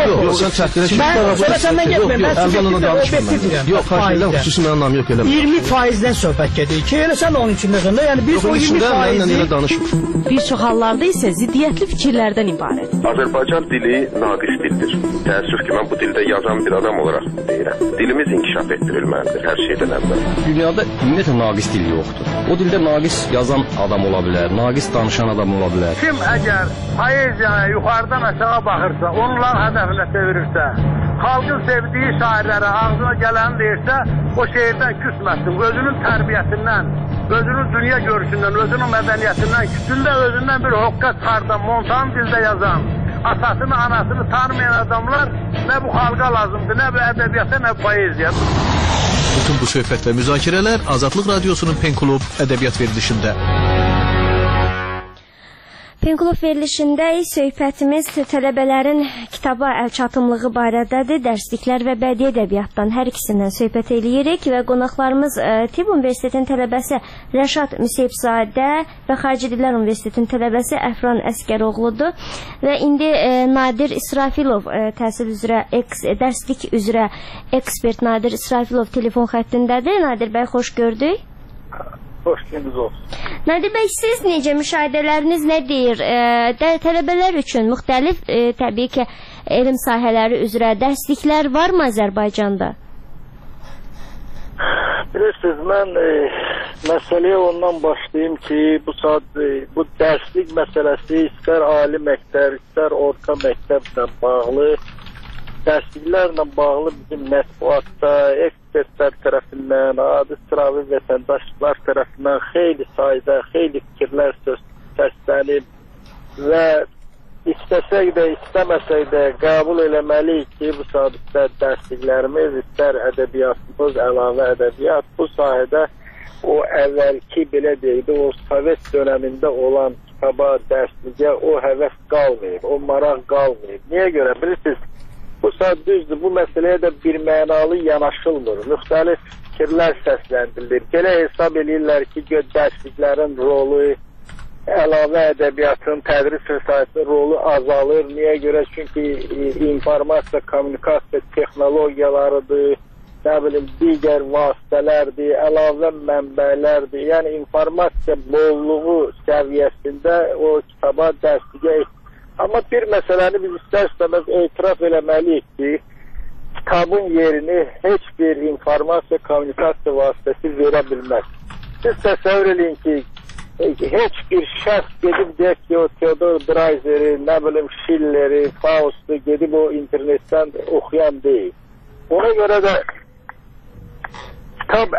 səndən getməyim, mən yox, xarşıdan xüsusi mənim anlamı yox eləmə. 20%-dən söhbət gedir ki, elə sən onun içindəsən də, yəni biz o 20%-i... Bir çox hallarda isə ziddiyyətli fikirlərdən ibarət. Azərbaycan dili naqis dildir. Təəssüf ki, mən bu dildə yazan bir adam olaraq deyirəm. Dilimiz inkişaf etdirilməlidir hər şeydən əvvəl. Dünyada ümumiyyətlə naqis dil yoxdur. O dildə naqis yazan adam ola bilər, naqis danışan adam ola bilər. Kim əgər poeziyaya yuxarıdan aşağı baxırsa, onların hədəfinə çevirirsə, xalqın sevdiyi şairlərə ağzına gələni deyirsə, o şeirdən küsməsin, özünün tərbiyəsindən, özünün dünya görüşündən, özünün mədəniyyətindən, kütündə özündən bir hoqqa çıxardan, montan dildə yazan, atasını, anasını tanımayan adamlar nə bu xalqa lazımdır, nə bu ədəbiyyata, nə bu poeziya. Bütün bu söhbət və müzakirələr Azadlıq Radiosunun Penklub ədəbiyyat verilişində. Penklub verilişində söhbətimiz tələbələrin kitaba əlçatımlığı barədədir. Dərsliklər və bədii ədəbiyyatdan hər ikisindən söhbət eləyirik və qonaqlarımız Tibb Universitetinin tələbəsi Rəşad Müseyibzadə və Xarici Dillər Universitetinin tələbəsi Əfran Əskəroğludur. Və indi Nadir İsrafilov təhsil üzrə, dərslik üzrə ekspert Nadir İsrafilov telefon xəttindədir. Nadir bəy, xoş gördük. Xoş gününüz olsun. Nadir bəy, siz necə, müşahidələriniz nə deyir? Tələbələr üçün müxtəlif, təbii ki, elm sahələri üzrə dərsliklər varmı Azərbaycanda? Bilirsiniz, mən məsələyə ondan başlayayım ki, bu dərslik məsələsi istər ali məktəb, istər orta məktəblə bağlı, dərsliklərlə bağlı bizim mətbuatda, ekspertlər tərəfindən, adi sıravi vətəndaşlar tərəfindən xeyli sayda, xeyli fikirlər səslənib və istəsək də, istəməsək də qəbul eləməliyik ki, bu saat istər dərsliklərimiz, istər ədəbiyyatımız, əlavə ədəbiyyat, bu sahədə o əvvəlki, belə deyildi, o Sovet dönəmində olan kitaba, dərsliyə o həvəs qalmayıb, o maraq qalmayıb. Niyə görə? Bilirsiniz, bu saat düzdür, bu məsələyə də bir mənalı yanaşılmır. Müxtəlif fikirlər səsləndirilir. Belə hesab edirlər ki, dərsliklərin rolu, əlavə ədəbiyyatın, tədris vəsaitinin rolu azalır. Niyə görə? Çünki informasiya, kommunikasiya texnologiyalarıdır, nə bilim, digər vasitələrdir, əlavə mənbələrdir. Yəni, informasiya bolluğu səviyyəsində o kitaba dərsliyə Amma bir məsələni biz istər-istəməz etiraf eləməliyik ki, kitabın yerini heç bir informasiya, kommunikasiya vasitəsi verə bilməz. Siz təsəvvür edin ki, heç bir şəxs gedib deyək ki, o Theodor Dreiseri, nə bilim, Schilleri, Faust'u gedib o internetdən oxuyan deyil. Ona görə də kitab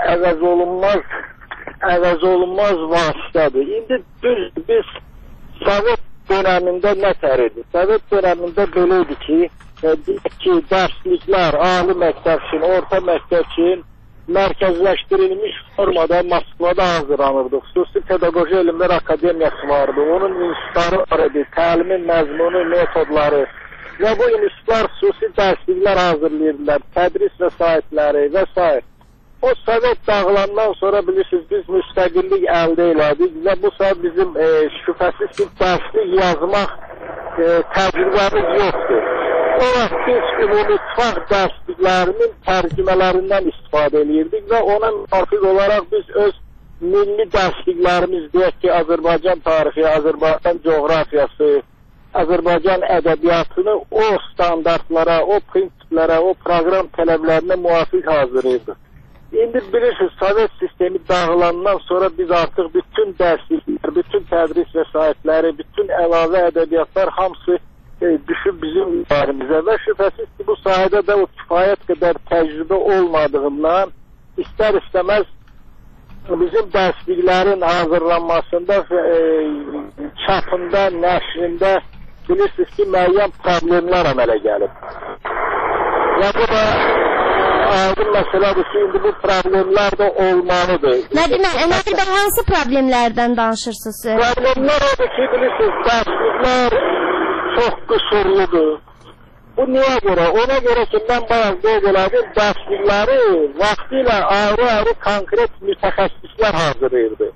əvəz olunmaz vasitədir. İndi biz Sovet dönəmində nə təridi? Sovet dönəmində belə idi ki, dərsliklər, ali məktəb üçün, orta məktəb üçün mərkəzləşdirilmiş formada Moskvada hazırlanırdı. Xüsusi Pedaqoji Elmlər Akademiyası vardı. Onun institutları var idi, təlimin məzmunu, metodları və bu institutlar xüsusi dərsliklər hazırlayırdılar, tədris vəsaitləri və s. O Sovet dağılandan sonra bilirsiniz, biz müstəqillik əldə elədik və bu saat bizim şübhəsiz ki, dərslik yazmaq təcrübəmiz yoxdur. O vaxt biz ümumutfaq dərsliklərinin tərcümələrindən istifadə edirdik və ona müvafiq olaraq biz öz milli dərsliklərimiz deyək ki, Azərbaycan tarixi, Azərbaycan coğrafiyası, Azərbaycan ədəbiyyatını o standartlara, o prinsiplərə, o proqram tələblərinə müvafiq hazırlayırdıq. İndi bilirsiniz, Sovet sistemi dağılandan sonra biz artıq bütün dərsliklər, bütün tədris vəsaitləri, bütün əlavə ədəbiyyatlar hamısı düşüb bizim üzərimizə və şübhəsiz ki, bu sahədə də o kifayət qədər təcrübə olmadığından istər-istəməz bizim dərsliklərin hazırlanmasında, çapında, nəşrində bilirsiniz ki, müəyyən problemlər əmələ gəlib. Və bu da aydın məsələdir ki, indi bu problemlər də olmalıdır. Nədir bəy, hansı problemlərdən danışırsınız? Problemlər odur ki, bilirsiniz, dərsliklər çox qüsurludur. Bu niyə görə? Ona görə ki, mən bayaq qeyd elədim, dərslikləri vaxtilə ayrı-ayrı konkret mütəxəssislər hazırlayırdı.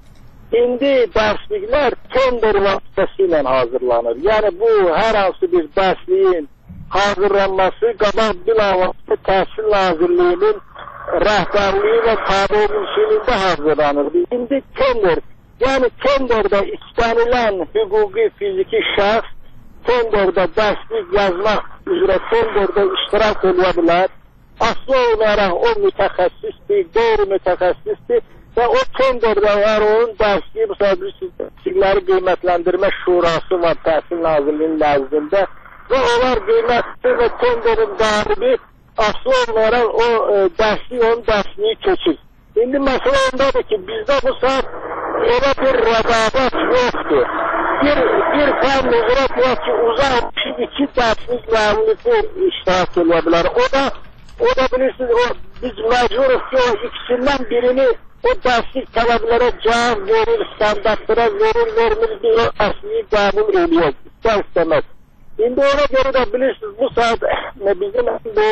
İndi dərsliklər tender vasitəsilə hazırlanır. Yəni bu hər hansı bir dərsliyin hazırlanması qabaq bilavasitə Təhsil Nazirliyinin rəhbərliyi və tabiçiliyində hazırlanırdı. İndi tender, yəni tenderdə istənilən hüquqi fiziki şəxs tenderdə dərslik yazmaq üzrə tenderdə iştirak edə bilər. Aslı olaraq o mütəxəssisdir, qeyri-mütəxəssisdir və o tenderdə var, onun dərsliyi müsabiqləri qiymətləndirmə şurası var Təhsil Nazirliyinin nəzdində və onlar qiymətli və tenderin qalibi aslı olaraq o dərsliyi, onun dərsliyi keçir. İndi məsələ ondadır ki, bizdə bu saat elə bir rəqabət yoxdur. Bir fən üzrə deyək ki, uzaq iki dərslik müəllifi iştirak edə bilər. O da bilirsiniz, biz məcburuq ki, o ikisindən birini o dərslik tələblərə cavab verir, standartlara vermir, biz o dərsliyi qəbul ediyoruz, istəməz. İndi ona görə də bilirsiniz, bu saat bizim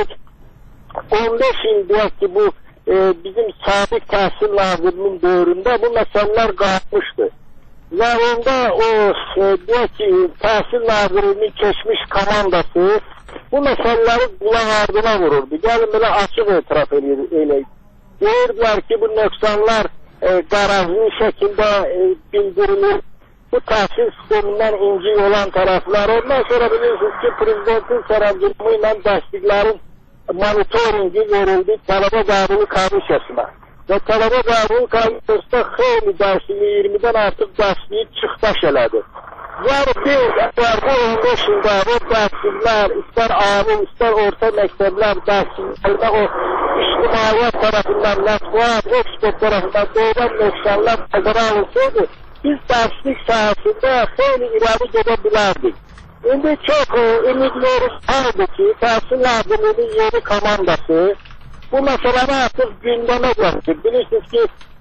15 il deyək ki, bu bizim sabiq Təhsil Nazirliyinin dövründə bu məsələlər qalmışdı. Və onda o deyək ki, Təhsil Nazirliyinin keçmiş komandası bu məsələləri qulaq ardına vururdu. Gəlin belə açıq etiraf eləyək. Deyirdilər ki, bu nöqsanlar qarazlı şəkildə bildirilir. Bu təhsil sistemindən incik olan tərəflər. Ondan sonra bilirsiniz ki, Prezidentin sərəncamı ilə dərsliklərin monitoringi verildi tələbə qəbulu komissiyasına. Və tələbə qəbulu komissiyasında xeyli dərsliyi, 20-dən artıq dərsliyi çıxdaş elədi. Yəni bir 15 ildə o dərsliklər, istər ali, istər orta məktəblər dərsliklərdə o ictimaiyyət tərəfindən, mətbuat, ekspert tərəfindən doğudan nöqsanlar nəzərə alınsaydı, biz dərslik sahəsində xeyli irəli gedə bilərdik. İndi çox ümidleriz aldı ki, Təhsil Nazirliyinin yeni komandası bu məsələni artıq gündəmə gətirir. Bilirsiniz ki,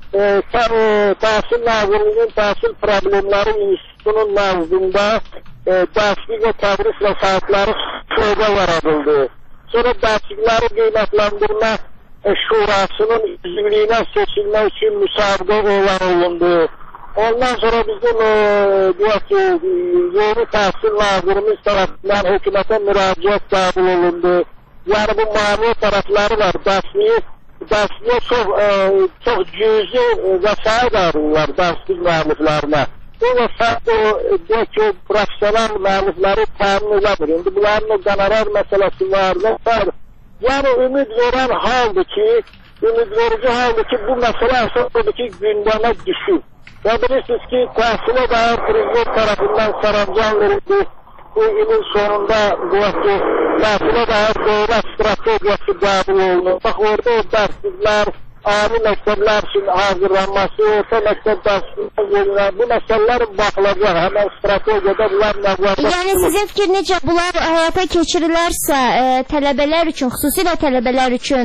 Təhsil Nazirliyinin Təhsil Problemləri İnstitutunun nəzdində dərslik və tədris vəsaitləri şöbə yaradıldı. Sonra dərslikləri qiymətləndirmə şurasının üzvlüyünə seçilmək üçün müsabiqə elan olundu. Ondan sonra bizim deyək ki, yeni Təhsil Nazirimiz tərəfindən hökumətə müraciət qəbul olundu. Yəni bu maliyyə tərəfləri var. Dərsliyə çox cüzi vəsait ayrılırlar dərslik müəlliflərinə. Bu vəsait deyək ki, profesional müəllifləri təmin edir. İndi bunların o qənarar məsələsi var. Yəni ümid verən haldır ki, bu məsələ əsas odur ki, gündəmə düşür. Və bilirsiniz ki, təhsilə dair Prezident tərəfindən sərəncam verildi. Bu ilin sonunda təhsilə dair dövlət strategiyası qəbul olunur. Bax, orada o dərsliklər, ali məktəblər üçün hazırlanması, orta məktəb dərsliklər, bu məsələlər baxılacaq. Həmən strategiyada bunlar nəzərdə. Yəni sizin fikir necə bunlar həyata keçirilərsə, tələbələr üçün, xüsusilə tələbələr üçün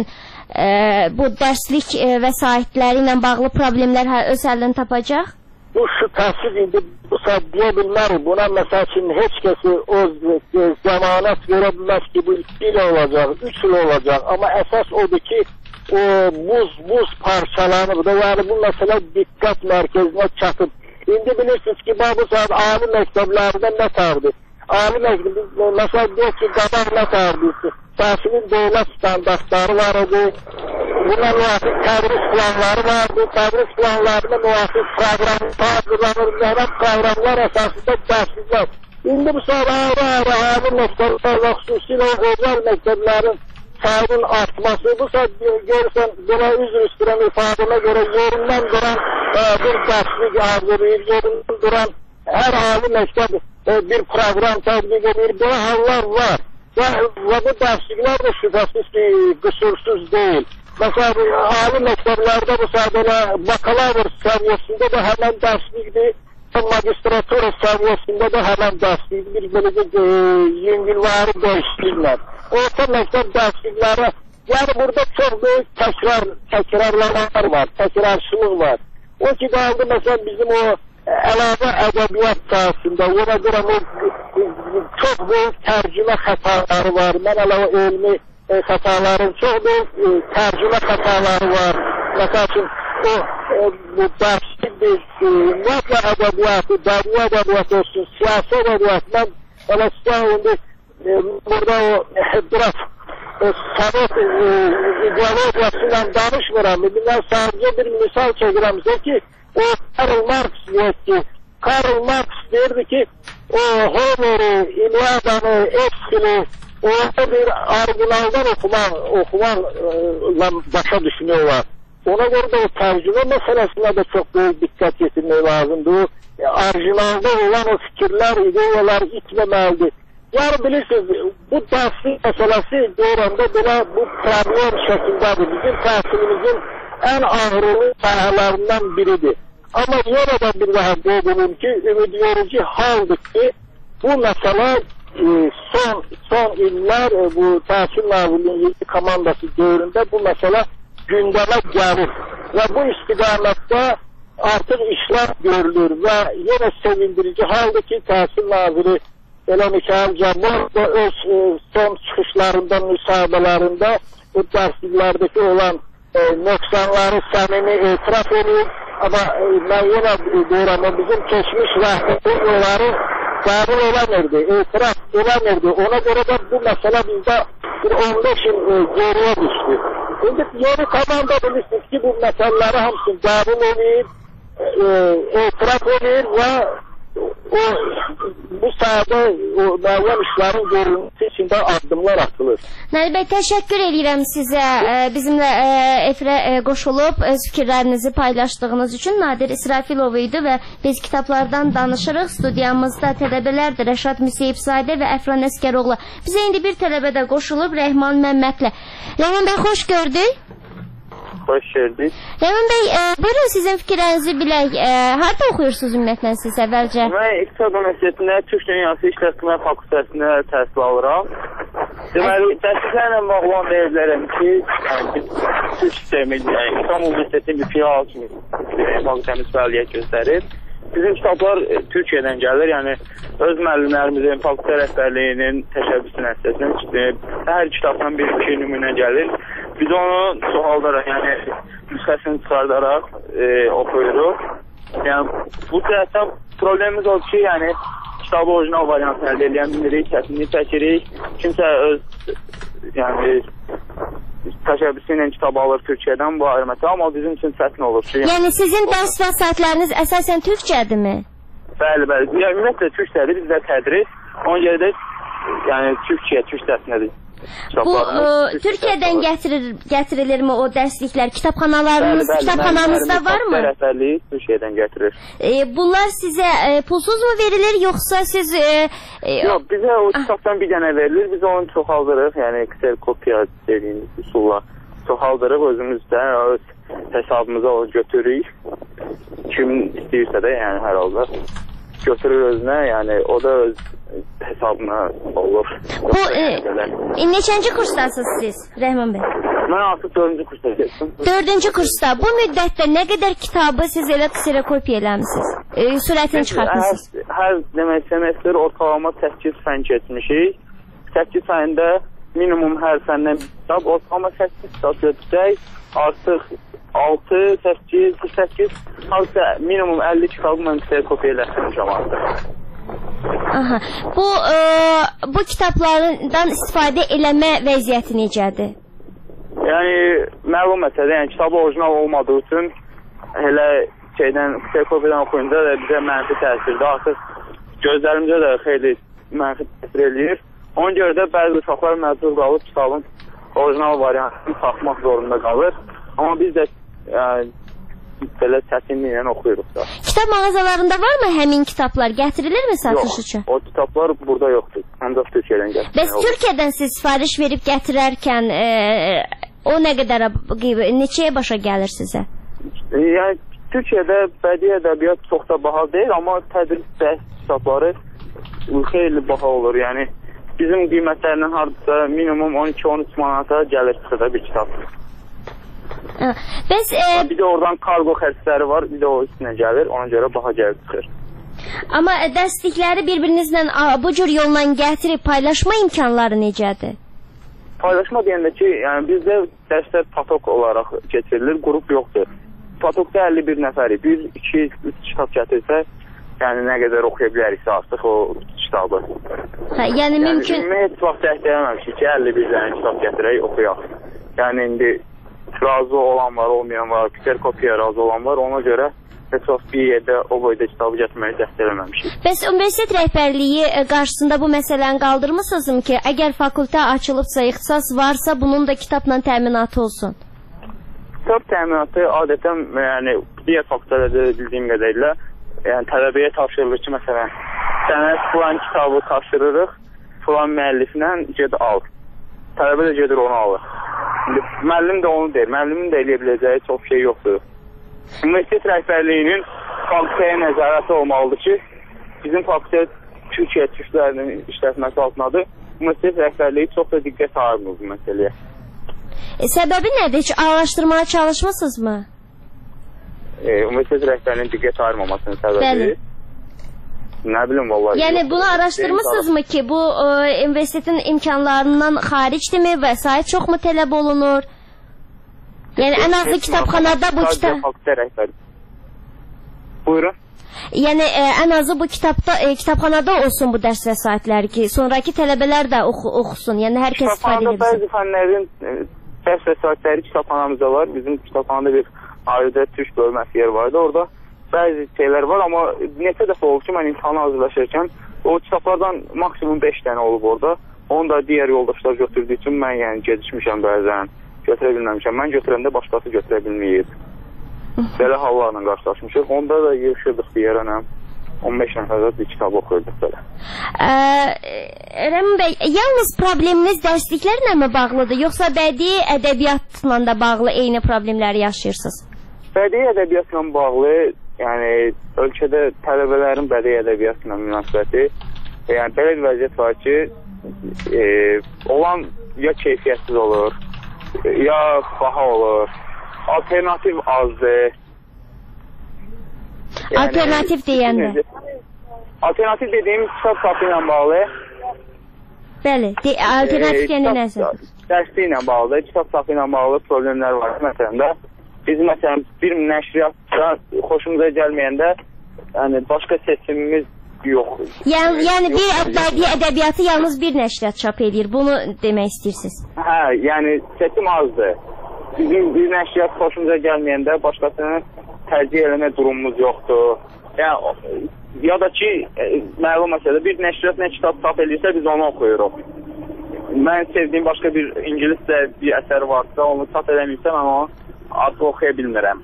bu dərslik vəsaitləri ilə bağlı problemlər öz həllini tapacaq? Bu şübhəsiz indi bu saat deyə bilmərik. Buna məsəl üçün heç kəsi o zəmanət verə bilməz ki, bu 2 il olacaq, 3 il olacaq. Amma əsas odur ki, o buz parçalanır da, yəni bu məsələ diqqət mərkəzinə çatıb. İndi bilirsiniz ki, bu saat ali məktəblərdə nə tərdir? Ali məktəblərdə, məsəl deyək ki, qabaq nə tərdir? Təhsilin dövlət standartları var idi. Buna müvafiq tədris planları vardı. Tədris planlarına müvafiq proqramlar hazırlanır. Həmən proqramlar əsasında dərsliklər. İndi bu sonra ayrı ali məktəblər və xüsusilə özəl məktəblərin sayının artması. Bu saat görürsən, buna üzr istəyirəm ifadəmə görə yerindən duran bir dərslik hazırlayır. Yerindən duran hər ali məktəb bir proqram tədbiq edir. Belə hallar var. Və bu dərsliklər də şübhəsiz ki, qüsursuz deyil. Məsələn, ali məktəblərdə bu saat bakalavr səviyyəsində də həmən dərslikdir, magistratura səviyyəsində də həmən dərslikdir, bir beləcə yüngülvari dəyişdirirlər. Orta məktəb dərslikləri, yəni burada çox böyük təkrarlamalar var, təkrarçılıq var. O ki, qaldı məsələn bizim o əlavə ədəbiyyat sahəsində, ona görə çox böyük tərcümə xətaları var. Mən əlavə elmi xətaların çox böyük tərcümə xətaları var. Məsəl üçün, bu dərs ümumiyyətlə ədəbiyyatı, dərbi ədəbiyyatı olsun, siyasi ədəbiyyatı, mən Palestina indi burada o Hıdraf Sovet ideologiyasıyla danışmıram. Ben sadece bir misal çekirəm ki, o Karl Marx diyor ki, Karl Marx derdi ki, o Homer'i, İlyada'nı, Epsil'i, orada bir orijinaldan okumakla başa düşünüyorlar. Ona göre de o tercüme meselesine de çok büyük dikkat getirmek lazımdı. O orijinalda olan o fikirler, ideyalar gitmemelidir. Yani bilirsiniz, bu derslik meselesi doğranda belə bu problem şekildedir. Bizim tahsilimizin en ağırlı sahalarından biridir. Ama yine de bir daha doğrulun ki, ümid verici haldır ki, bu mesele son iller bu Tahsil Nazirliği'nin komandası dövründe bu mesele gündeme gelir. Ve bu istikamette artık işler görülür ve yine sevindirici haldır ki Tahsil Naziri Mikail Cəmmov da öz son çıxışlarında, müsahibələrində bu dərsliyərdəki olan nöqsanları səmimi etiraf edib. Ama ben yine deyirəm, bizim keçmiş rəhbəri onları qəbul eləmirdi, etiraf eləmirdi. Ona göre de bu mesele bizde bir 15 yıl geriye düştü. Şimdi yeni komanda bilirsiniz ki bu meseleleri hamısını qəbul edib, etiraf edib ve bu sahada müəyyən işlərin görülməsi üçün də addımlar atılır. Nəli bəy, təşəkkür edirəm sizə bizimlə efirə qoşulub öz fikirlərinizi paylaşdığınız üçün. Nadir İsrafilov idi və biz kitablardan danışırıq. Studiyamızda tələbələrdir Rəşad Müseyibzadə və Əfran Əskəroğlu. Bizə indi bir tələbə də qoşulub Rəhman Məmmədlə. Rəhman bəy, xoş gördük. Hoş geldiniz. Rəhman bəy, buyurun sizin fikirlərinizi bilək. Harada oxuyursunuz ümumiyyətlə siz əvvəlcə? Mən İqtisad Universitetində Türk Dünyası İşletmə Fakültəsində təhsil alıram. Deməli, dərsliklərlə bağlı olan deyirlərəm ki, Türk sistemi, İstanbul Universitetinin bir filial kimi fakültəmiz fəaliyyət göstərir. Bizim kitablar Türkiyədən gəlir, yəni öz müəllimlərimizin, fakültə rəhbərliyinin təşəbbüsü nəticəsindən hər kitabdan bir-iki nümunə gəlir. Biz onu çoxaldaraq, yəni nüsxəsini çıxardaraq oxuyuruq. Yəni bu cəhətdən problemimiz odur ki, yəni kitabı orijinal variantını əldə edən bilirik, çətinlik çəkirik. Kimsə öz yəni təşəbbüsü ilə kitab alır Türkiyədən bu ayrımatı, amma bizim üçün çətin olur ki. Yəni sizin dərs vəsaitləriniz əsasən türkçədirmi? Bəli, bəli. Yəni ümumiyyətlə türkçədir, bizdə tədris. Ona görə də yəni türk dərsindədir. Bu Türkiyədən gətirilirmi o dərsliklər? Kitabxananızda varmı? Rəhbərliyi Türkiyədən gətirir. Bunlar sizə pulsuz mu verilir, yoxsa siz... Yox, bizə o kitabdan bir dənə verilir, biz onu çoxaldırıq, yəni kserkopiya dediyimiz üsulla çoxaldırıq, özümüzdə öz hesabımıza o götürürük. Kim istəyirsə də, yəni hər halda götürür özünə, yəni o da öz hesabına olur. Bu neçənci kursdasınız siz, Rəhman bəy? Mən artıq 4-cü kursda geçdim. 4-cü kursda. Bu müddətdə nə qədər kitabı siz elə kserokopiya eləmişsiniz? Sürətini çıxartmışsınız? Hər demək semestr ortalama 8 fən keçmişik. 8 fəndə minimum hər fəndən bir kitab, ortalama 8 kitab götürsək, artıq 6, 8, hatta minimum 50 kitabı mən kserokopiya eləmişəm artıq. Aha. Bu kitablardan istifadə eləmə vəziyyəti necədir? Yəni məlum məsələ, yəni kitabı orijinal olmadığı üçün elə kserokopiyadan oxuyunca da bizə mənfi təsirdir. Artıq gözlərimizə də xeyli mənfi təsir eləyir. Ona görə də bəzi uşaqlar məcbur qalıb kitabın orijinal variantını tapmaq zorunda qalır. Amma biz də belə çətinliklə oxuyuruq da. Kitab mağazalarında varmı həmin kitablar? Gətirilirmi satış üçün? O kitablar burada yoxdur. Ancaq Türkiyədən gətirir. Bəs Türkiyədən siz sifariş verib gətirərkən o nə qədər, neçəyə başa gəlir sizə? Yəni Türkiyədə bədii ədəbiyyat çox da baha deyil, amma tədris dərs kitabları xeyli baha olur. Yəni bizim qiymətlərindən hardasa minimum 12-13 manata gəlir çıxıda bir kitab. Bir də oradan kargo xərcləri var, bir də o üstünə gəlir, ona görə baha gəlir çıxır. Amma dərslikləri bir-birinizlə bu cür yolla gətirib paylaşma imkanları necədir? Paylaşma deyəndə ki, yəni bizdə dərslər patok olaraq keçirilir, qrup yoxdur. Patokda 51 nəfəri, 1, 2, 3 kitab gətirsə, yəni nə qədər oxuya biləriksə artıq o kitabı. Hə, yəni mümkün... Heç vaxt dəstəkləməmişik ki, 51 dənə kitab gətirək, oxuyaq. Yəni indi razı olan var, olmayan var, kserkopiya razı olan var, ona görə heç vaxt bir yerdə o boyda kitabı gətirməyi dəstəkləməmişik. Bəs universitet rəhbərliyi qarşısında bu məsələni qaldırmısınızmı ki, əgər fakültə açılıbsa, ixtisas varsa, bunun da kitabla təminatı olsun? Kitab təminatı adətən, yəni, digər fakültələrdə bildiyim qədərlə, yəni, tələbəyə tapşırılır ki, məsələn, sənə filan kitabı tapşırırıq, filan müəlliflə ged al. Tələbə də gedir onu alır. Müəllim də onu deyir, müəllimin də eləyə biləcəyi çox şey yoxdur. Universitet rəhbərliyinin fakültəyə nəzarəti olmalıdır ki, bizim fakültə Türkiyə türklərinin işlətməsi altındadır. Universitet rəhbərliyi çox da diqqət ayırmır bu məsələyə. Səbəbi nədir? Heç araşdırmaya çalışmısınızmı? Universitet rəhbərliyinin diqqət ayırmamasının səbəbi? Bəli. Nə bilim, vallahi. Yəni bunu araşdırmısınızmı ki, bu universitetin imkanlarından xaricdirmi, vəsait çoxmu tələb olunur? Yəni ən azı kitabxanada bu kitab... Buyurun. Yəni ən azı bu kitabxanada olsun bu dərs vəsaitləri ki, sonraki tələbələr də oxusun. Yəni hər kəs istifadə edə bilsin. Bəzi fənlərin dərs vəsaitləri kitabxanamızda var. Bizim kitabxanada bir ayrıca türk bölməsi yer vardı. Orada bəzi şeylər var, amma neçə dəfə olub ki, mən imtihana hazırlaşırkən o kitablardan maksimum 5 dənə olub orada. Onu da digər yoldaşlar götürdüyü üçün mən yəni gecişmişəm bəzən. Götürə bilməmişəm. Mən götürəndə başqası götürə bilməyib. Belə hallarla qarşılaşmışıq. Onda da yığışırdıq bir yerə, 15 nəfərdə bir kitab oxuyurduq belə. Rəmin bəy, yalnız probleminiz dərsliklərlə mi bağlıdır, yoxsa bədii ədəbiyyatla da bağlı eyni problemləri yaşayırsınız? Bədii ədəbiyyatla bağlı, yəni ölkədə tələbələrin bədii ədəbiyyatla münasibəti, yəni belə bir vəziyyət var ki, olan ya keyfiyyətsiz olur, ya baha olur, alternativ azdır. Yəni, alternativ deyəndə? Alternativ dediyim kitab sapı ilə bağlı. Bəli, alternativ deyəndə nəsə? Dərsli ilə bağlı, kitab sapı ilə bağlı problemlər var. Məsələn də, biz məsələn bir nəşriyyatda xoşumuza gəlməyəndə, yəni başqa seçimimiz yoxdur. Yəni bir bədii ədəbiyyatı yalnız bir nəşriyyat çap edir, bunu demək istəyirsiniz? Hə, yəni seçim azdır. Bizim bir nəşriyyat xoşumuza gəlməyəndə başqasını tərcih eləmə durumumuz yoxdur. Yəni, ya da ki, məlum məsələ, bir nəşriyyat nə kitab çap edirsə, biz onu oxuyuruq. Mən sevdiyim başqa bir ingiliscə bir əsər varsa, onu çap eləməyirsə, mən onu artıq oxuya bilmirəm.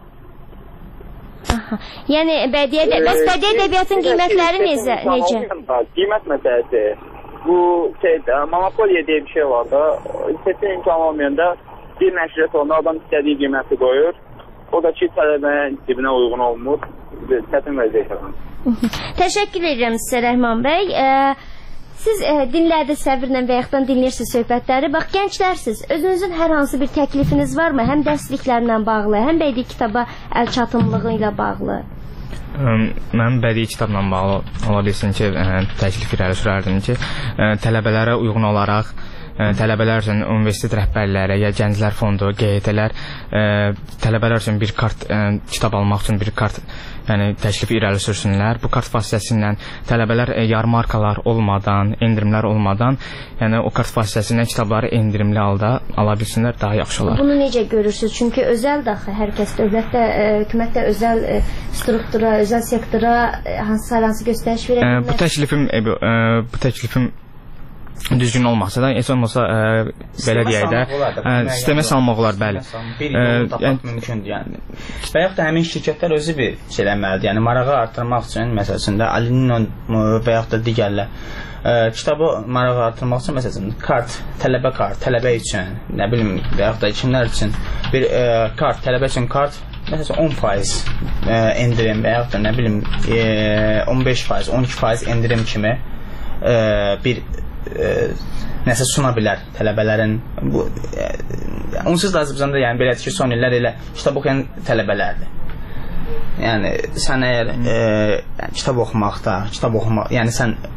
Yəni, bədii ədəbiyyatın qiymətləri necə? Qiymət məsələsi. Bu, monopoliya deyə bir şey var da, seçim imkanı olmayanda bir nəşriyyat olanda adam istədiyi qiyməti qoyur. O da ki, tələbənin cibinə uyğun olmur. Çətin vəziyyət. Təşəkkür edirəm sizə, Rəhman bəy. Siz dinlərdiniz səbirlə və yaxud dinləyirsiniz söhbətləri. Bax, gənclərsiniz. Özünüzün hər hansı bir təklifiniz varmı? Həm dərsliklərlə bağlı, həm bədii kitaba əl çatımlığı ilə bağlı. Mən bədii kitabla bağlı ola bilsin ki, təklif irəli sürərdim ki, tələbələrə uyğun olaraq tələbələr üçün universitet rəhbərləri ya gənclər fondu, QHT-lər tələbələr üçün bir kart, kitab almaq üçün bir kart təklif irəli sürsünlər. Bu kart vasitəsilə tələbələr yarmarkalar olmadan, endirimlər olmadan, yəni o kart vasitəsilə kitabları endirimli halda ala bilsinlər, daha yaxşı olar. Bunu necə görürsünüz? Çünki özəl daxı hər kəs dövlətdə, hökumətdə özəl struktura, özəl sektora hansı göstəriş verə bilməz? Bu təklifim düzgün olmasa da, heç olmasa belə deyək də, sistemə salmaq olar, bəli. Bir yol tapmaq mümkündür, yəni. Və yaxud da həmin şirkətlər özü bir şey eləməlidir, yəni marağı artırmaq üçün, məsələsində, Alinin və yaxud da digərlər, kitabı marağı artırmaq üçün, məsələsində, kart, tələbə üçün, nə bilim, və yaxud da kimlər üçün bir kart, tələbə üçün kart, məsələn 10% endirim və yaxud da, nə bilim, 15%, 12% endirim kimi bir nəsə suna bilər tələbələrin. Onsuz da Azərbaycanda yəni belədir ki, son illər elə kitab oxuyan tələbələrdir. Yəni sən əgər kitab oxumaqda, yəni sən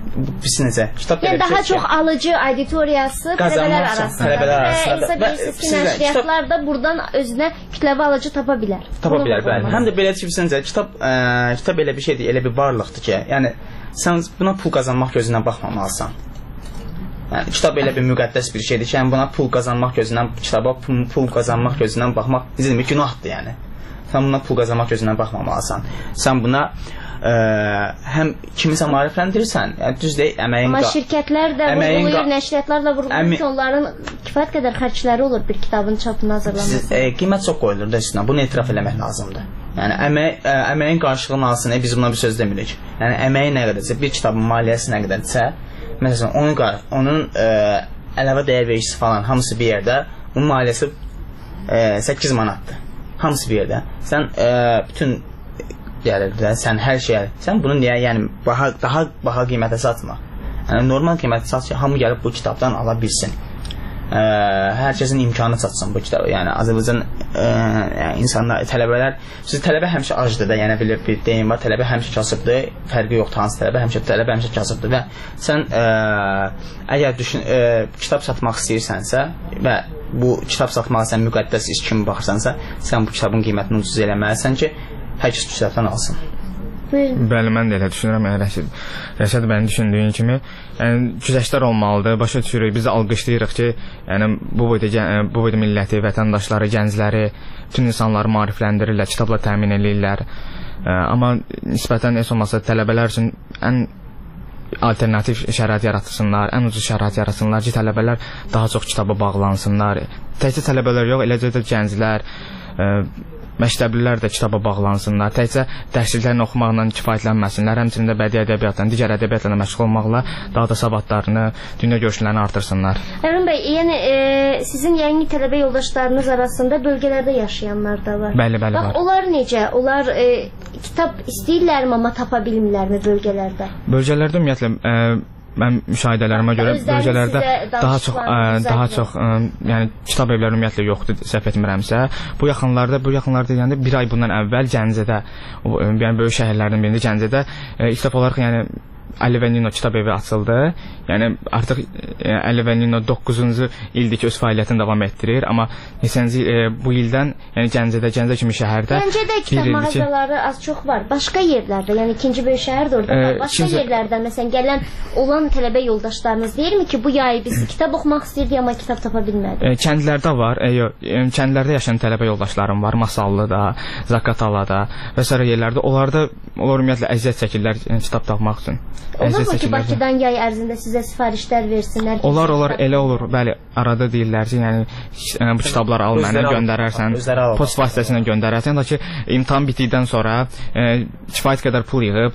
biz necə kitab yəni daha çox alıcı auditoriyası tələbələr arasında və hesab edirsiniz ki, nəşriyyatlar da buradan özünə kütləvi alıcı tapa bilər. Tapa bilər, bəli. Həm də belə düşünsəncə kitab elə bir şeydir, elə bir varlıqdır ki, yəni sən buna pul qazanmaq gözündən baxmamalısan. Yəni kitab elə bir müqəddəs bir şeydir ki, yəni buna pul qazanmaq gözündən, kitaba pul qazanmaq gözündən baxmaq necə demək, günahdır yəni. Sən buna pul qazanmaq gözündən baxmamalısan. Sən buna həm kimisə maarifləndirirsən, yəni düz deyil, əməyin... Amma şirkətlər də vurğulayır, nəşriyyatlar da vurğulayır ki, onların kifayət qədər xərcləri olur bir kitabın çapını hazırlaması. Qiymət çox qoyulur da üstünə, bunu etiraf eləmək lazımdır. Yəni əməyin qarşılığını alsın, biz buna bir söz demirik. Yəni əməyi nə qədərsə, bir kitabın maliyyəsi nə qədərsə, məsələn, onun əlavə dəyər vericisi falan hamısı bir yerdə, onun maliyyəsi 8 manatdır. Hamısı bir yerdə. Sən bütün gəlirdə, sən hər şeyə, sən bunu niyə, yəni daha baha qiymətə satma. Yəni normal qiymətə sat ki, hamı gəlib bu kitabdan ala bilsin. Hər kəsin imkanı çatsın bu kitabı. Yəni Azərbaycan insanlar, tələbələr, tələbə həmişə acdır da, yəni bir deyim var, tələbə həmişə kasıbdır, fərqi yoxdur, hansı tələbə həmişə kasıbdır və sən əgər kitab satmaq istəyirsənsə və bu kitab satmağa sən müqəddəs iş kimi baxırsansa, sən bu kitabın qiymətini ucuz eləməlisən ki, hər kəs kitabdan alsın. Bəli, mən də elə düşünürəm. Rəşad bənim düşündüyün kimi, yəni güzəştlər olmalıdır. Başa düşürük, biz alqışlayırıq ki, yəni bu boyda milləti, vətəndaşları, gəncləri, bütün insanları maarifləndirirlər, kitabla təmin edirlər. Amma nisbətən heç olmasa tələbələr üçün ən alternativ şərait yaratsınlar, ən ucuz şərait yaratsınlar ki, tələbələr daha çox kitaba bağlansınlar. Təkcə tələbələr yox, eləcə də gənclər, məktəblilər də kitaba bağlansınlar. Təkcə dərsliklərini oxumaqla kifayətlənməsinlər, həmçinin də bədii ədəbiyyatla, digər ədəbiyyatla məşğul olmaqla daha da savadlarını, dünya görüşlərini artırsınlar. Əmin bəy, yəni sizin yəqin tələbə yoldaşlarınız arasında bölgələrdə yaşayanlar da var. Bəli, var. Onlar necə? Onlar kitab istəyirlərmi, amma tapa bilmirlərmi bölgələrdə? Bölgələrdə ümumiyyətlə mən müşahidələrimə görə bölgələrdə daha çox yəni kitab evləri ümumiyyətlə yoxdur, səhv etmirəmsə. Bu yaxınlarda deyəndə bir ay bundan əvvəl Gəncədə, yəni böyük şəhərlərdən birində Gəncədə ilk dəfə olaraq yəni Əli və Nino kitab evi açıldı. Yəni artıq Əli və Nino 9-cu ildir ki, öz fəaliyyətini davam etdirir, amma neçənci bu ildən, yəni Gəncədə kimi şəhərdə Gəncədə kitab mağazaları az çox var. Başqa yerlərdə, yəni ikinci böyük şəhər də orada var. Başqa yerlərdə məsələn gələn olan tələbə yoldaşlarınız deyirmi ki, bu yay biz kitab oxumaq istəyirdik, amma kitab tapa bilmədik? Kəndlərdə var. Kəndlərdə yaşayan tələbə yoldaşlarım var. Masallıda, Zaqatalada və s. yerlərdə. Onlar ümumiyyətlə əziyyət çəkirlər kitab tapmaq üçün. Olurmu ki, Bakıdan yay ərzində sizə sifarişlər versinlər? Olar, elə olur. Bəli, arada deyirlər ki, yəni bu kitabları al mənə, göndərərsən, post vasitəsilə göndərərsən, da ki, imtahan bitdikdən sonra kifayət qədər pul yığıb,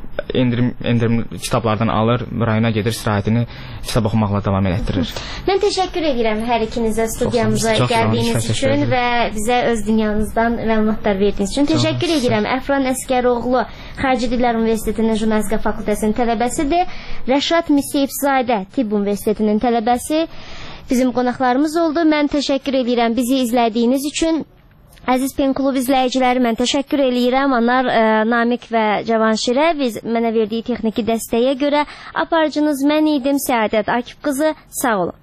endirim kitablardan alır, rayona gedir, istirahətini kitab oxumaqla davam etdirir. Mən təşəkkür edirəm hər ikinizə studiyamıza gəldiyiniz üçün və bizə öz dünyanızdan məlumatlar verdiyiniz üçün. Təşəkkür edirəm. Əfran Əskəroğlu Xarici Dillər Universitetinin Jurnalistika Fakültəsinin tələbəsidir. Rəşad Müseyibzadə Tibb Universitetinin tələbəsi bizim qonaqlarımız oldu. Mən təşəkkür edirəm bizi izlədiyiniz üçün. Əziz Pen Klub izləyiciləri, mən təşəkkür eləyirəm. Onlar Namiq və Cavanşirə mənə verdiyi texniki dəstəyə görə. Aparıcınız mən idim, Səadət Akif qızı. Sağ olun.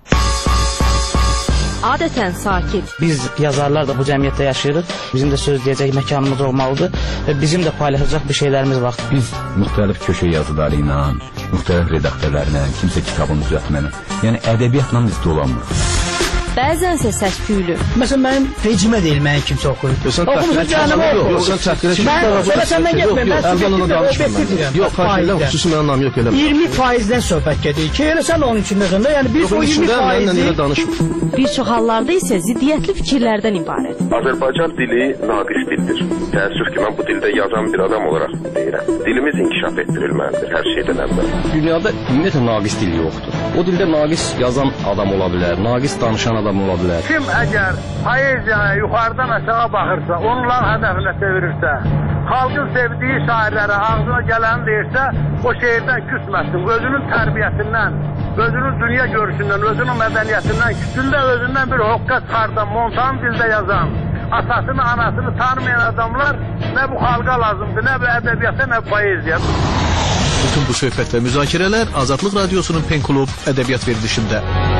Adətən sakit. Biz yazarlar da bu cəmiyyətdə yaşayırıq. Bizim də söz deyəcək məkanımız olmalıdır və bizim də paylaşacaq bir şeylərimiz var. Biz müxtəlif köşə yazıları ilə, müxtəlif redaktörlərlə, kimsə kitabını düzəltməni, yəni ədəbiyyatla biz dolanmırıq. Bəzənsə səs-küylü. Məsələn, mənim vecimə deyil, mənim kimsə oxuyur. Oxumuşum cəhənnəmə oxuyur. Yox, sən təhqirə sonra səndən getməyim. Yox, xahiş xüsusi mənim nam yox elə. 20%-dən söhbət gedir ki, elə sən onun içindəsən də, yəni biz o 20%-i bir çox hallarda isə ziddiyyətli fikirlərdən ibarət. Azərbaycan dili naqis dildir. Təəssüf ki, mən bu dildə yazan bir adam olaraq deyirəm. Dilimiz inkişaf etdirilməlidir hər şeydən əvvəl. Dünyada ümumiyyətlə naqis dil yoxdur. O dildə naqis yazan adam ola bilər, naqis danışan adam ola bilər. Kim əgər poeziyaya yuxarıdan aşağı baxırsa, onların hədəfinə çevirirsə, xalqın sevdiyi şairlərə ağzına gələni deyirsə, o şeirdən küsməsin. Özünün tərbiyəsindən, özünün dünya görüşündən, özünün mədəniyyətindən küsün də özündən bir hoqqa çıxardan, montan dildə yazan, atasını, anasını tanımayan adamlar nə bu xalqa lazımdır, nə bu ədəbiyyata, nə bu poeziya. Bütün bu söhbət və müzakirələr Azadlıq Radiosunun Pen Klub ədəbiyyat verilişində.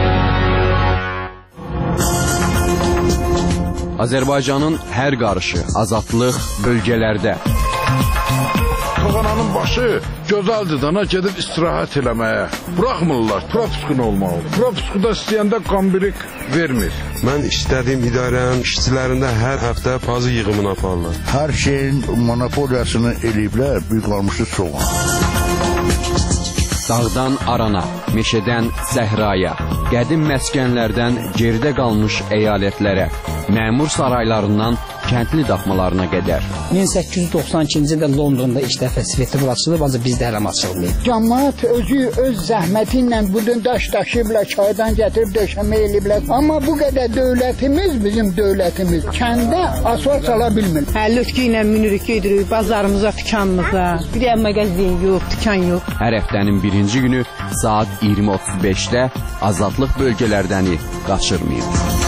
Azərbaycanın hər qarışı, azadlıq bölgələrdə. Toğananın başı gözəldir dana gedib istirahət eləməyə. Buraxmırlar, propiskun olmalı. Propiskuda istəyəndə qambirik vermir. Mən işlədiyim idarənin işçilərində hər həftə pazı yığımını aparırlar. Hər şeyin monopoliyasını eləyiblər, büyük qalmışı soğan. Dağdan arana, meşədən səhraya, qədim məskənlərdən geridə qalmış əyalətlərə, məmur saraylarından kəndli daxmalarına qədər. 1892-ci ildə Londonda ilk dəfə svetofor açılıb, ancaq bizdə hələm açılmayıb. Cəmaət özü öz zəhməti ilə budun daş daşıyıblar, çaydan gətirib döşəmə eləyiblər. Amma bu qədər dövlətimiz, bizim dövlətimiz kəndə asfalt sala bilmir. Lütki ilə minirik gedirik bazarımıza, dükanımıza. Bir yer mağazin yox, dükan yox. Hər həftənin birinci günü saat 20:35-də Azadlıq bölgələrdəni qaçırmayın.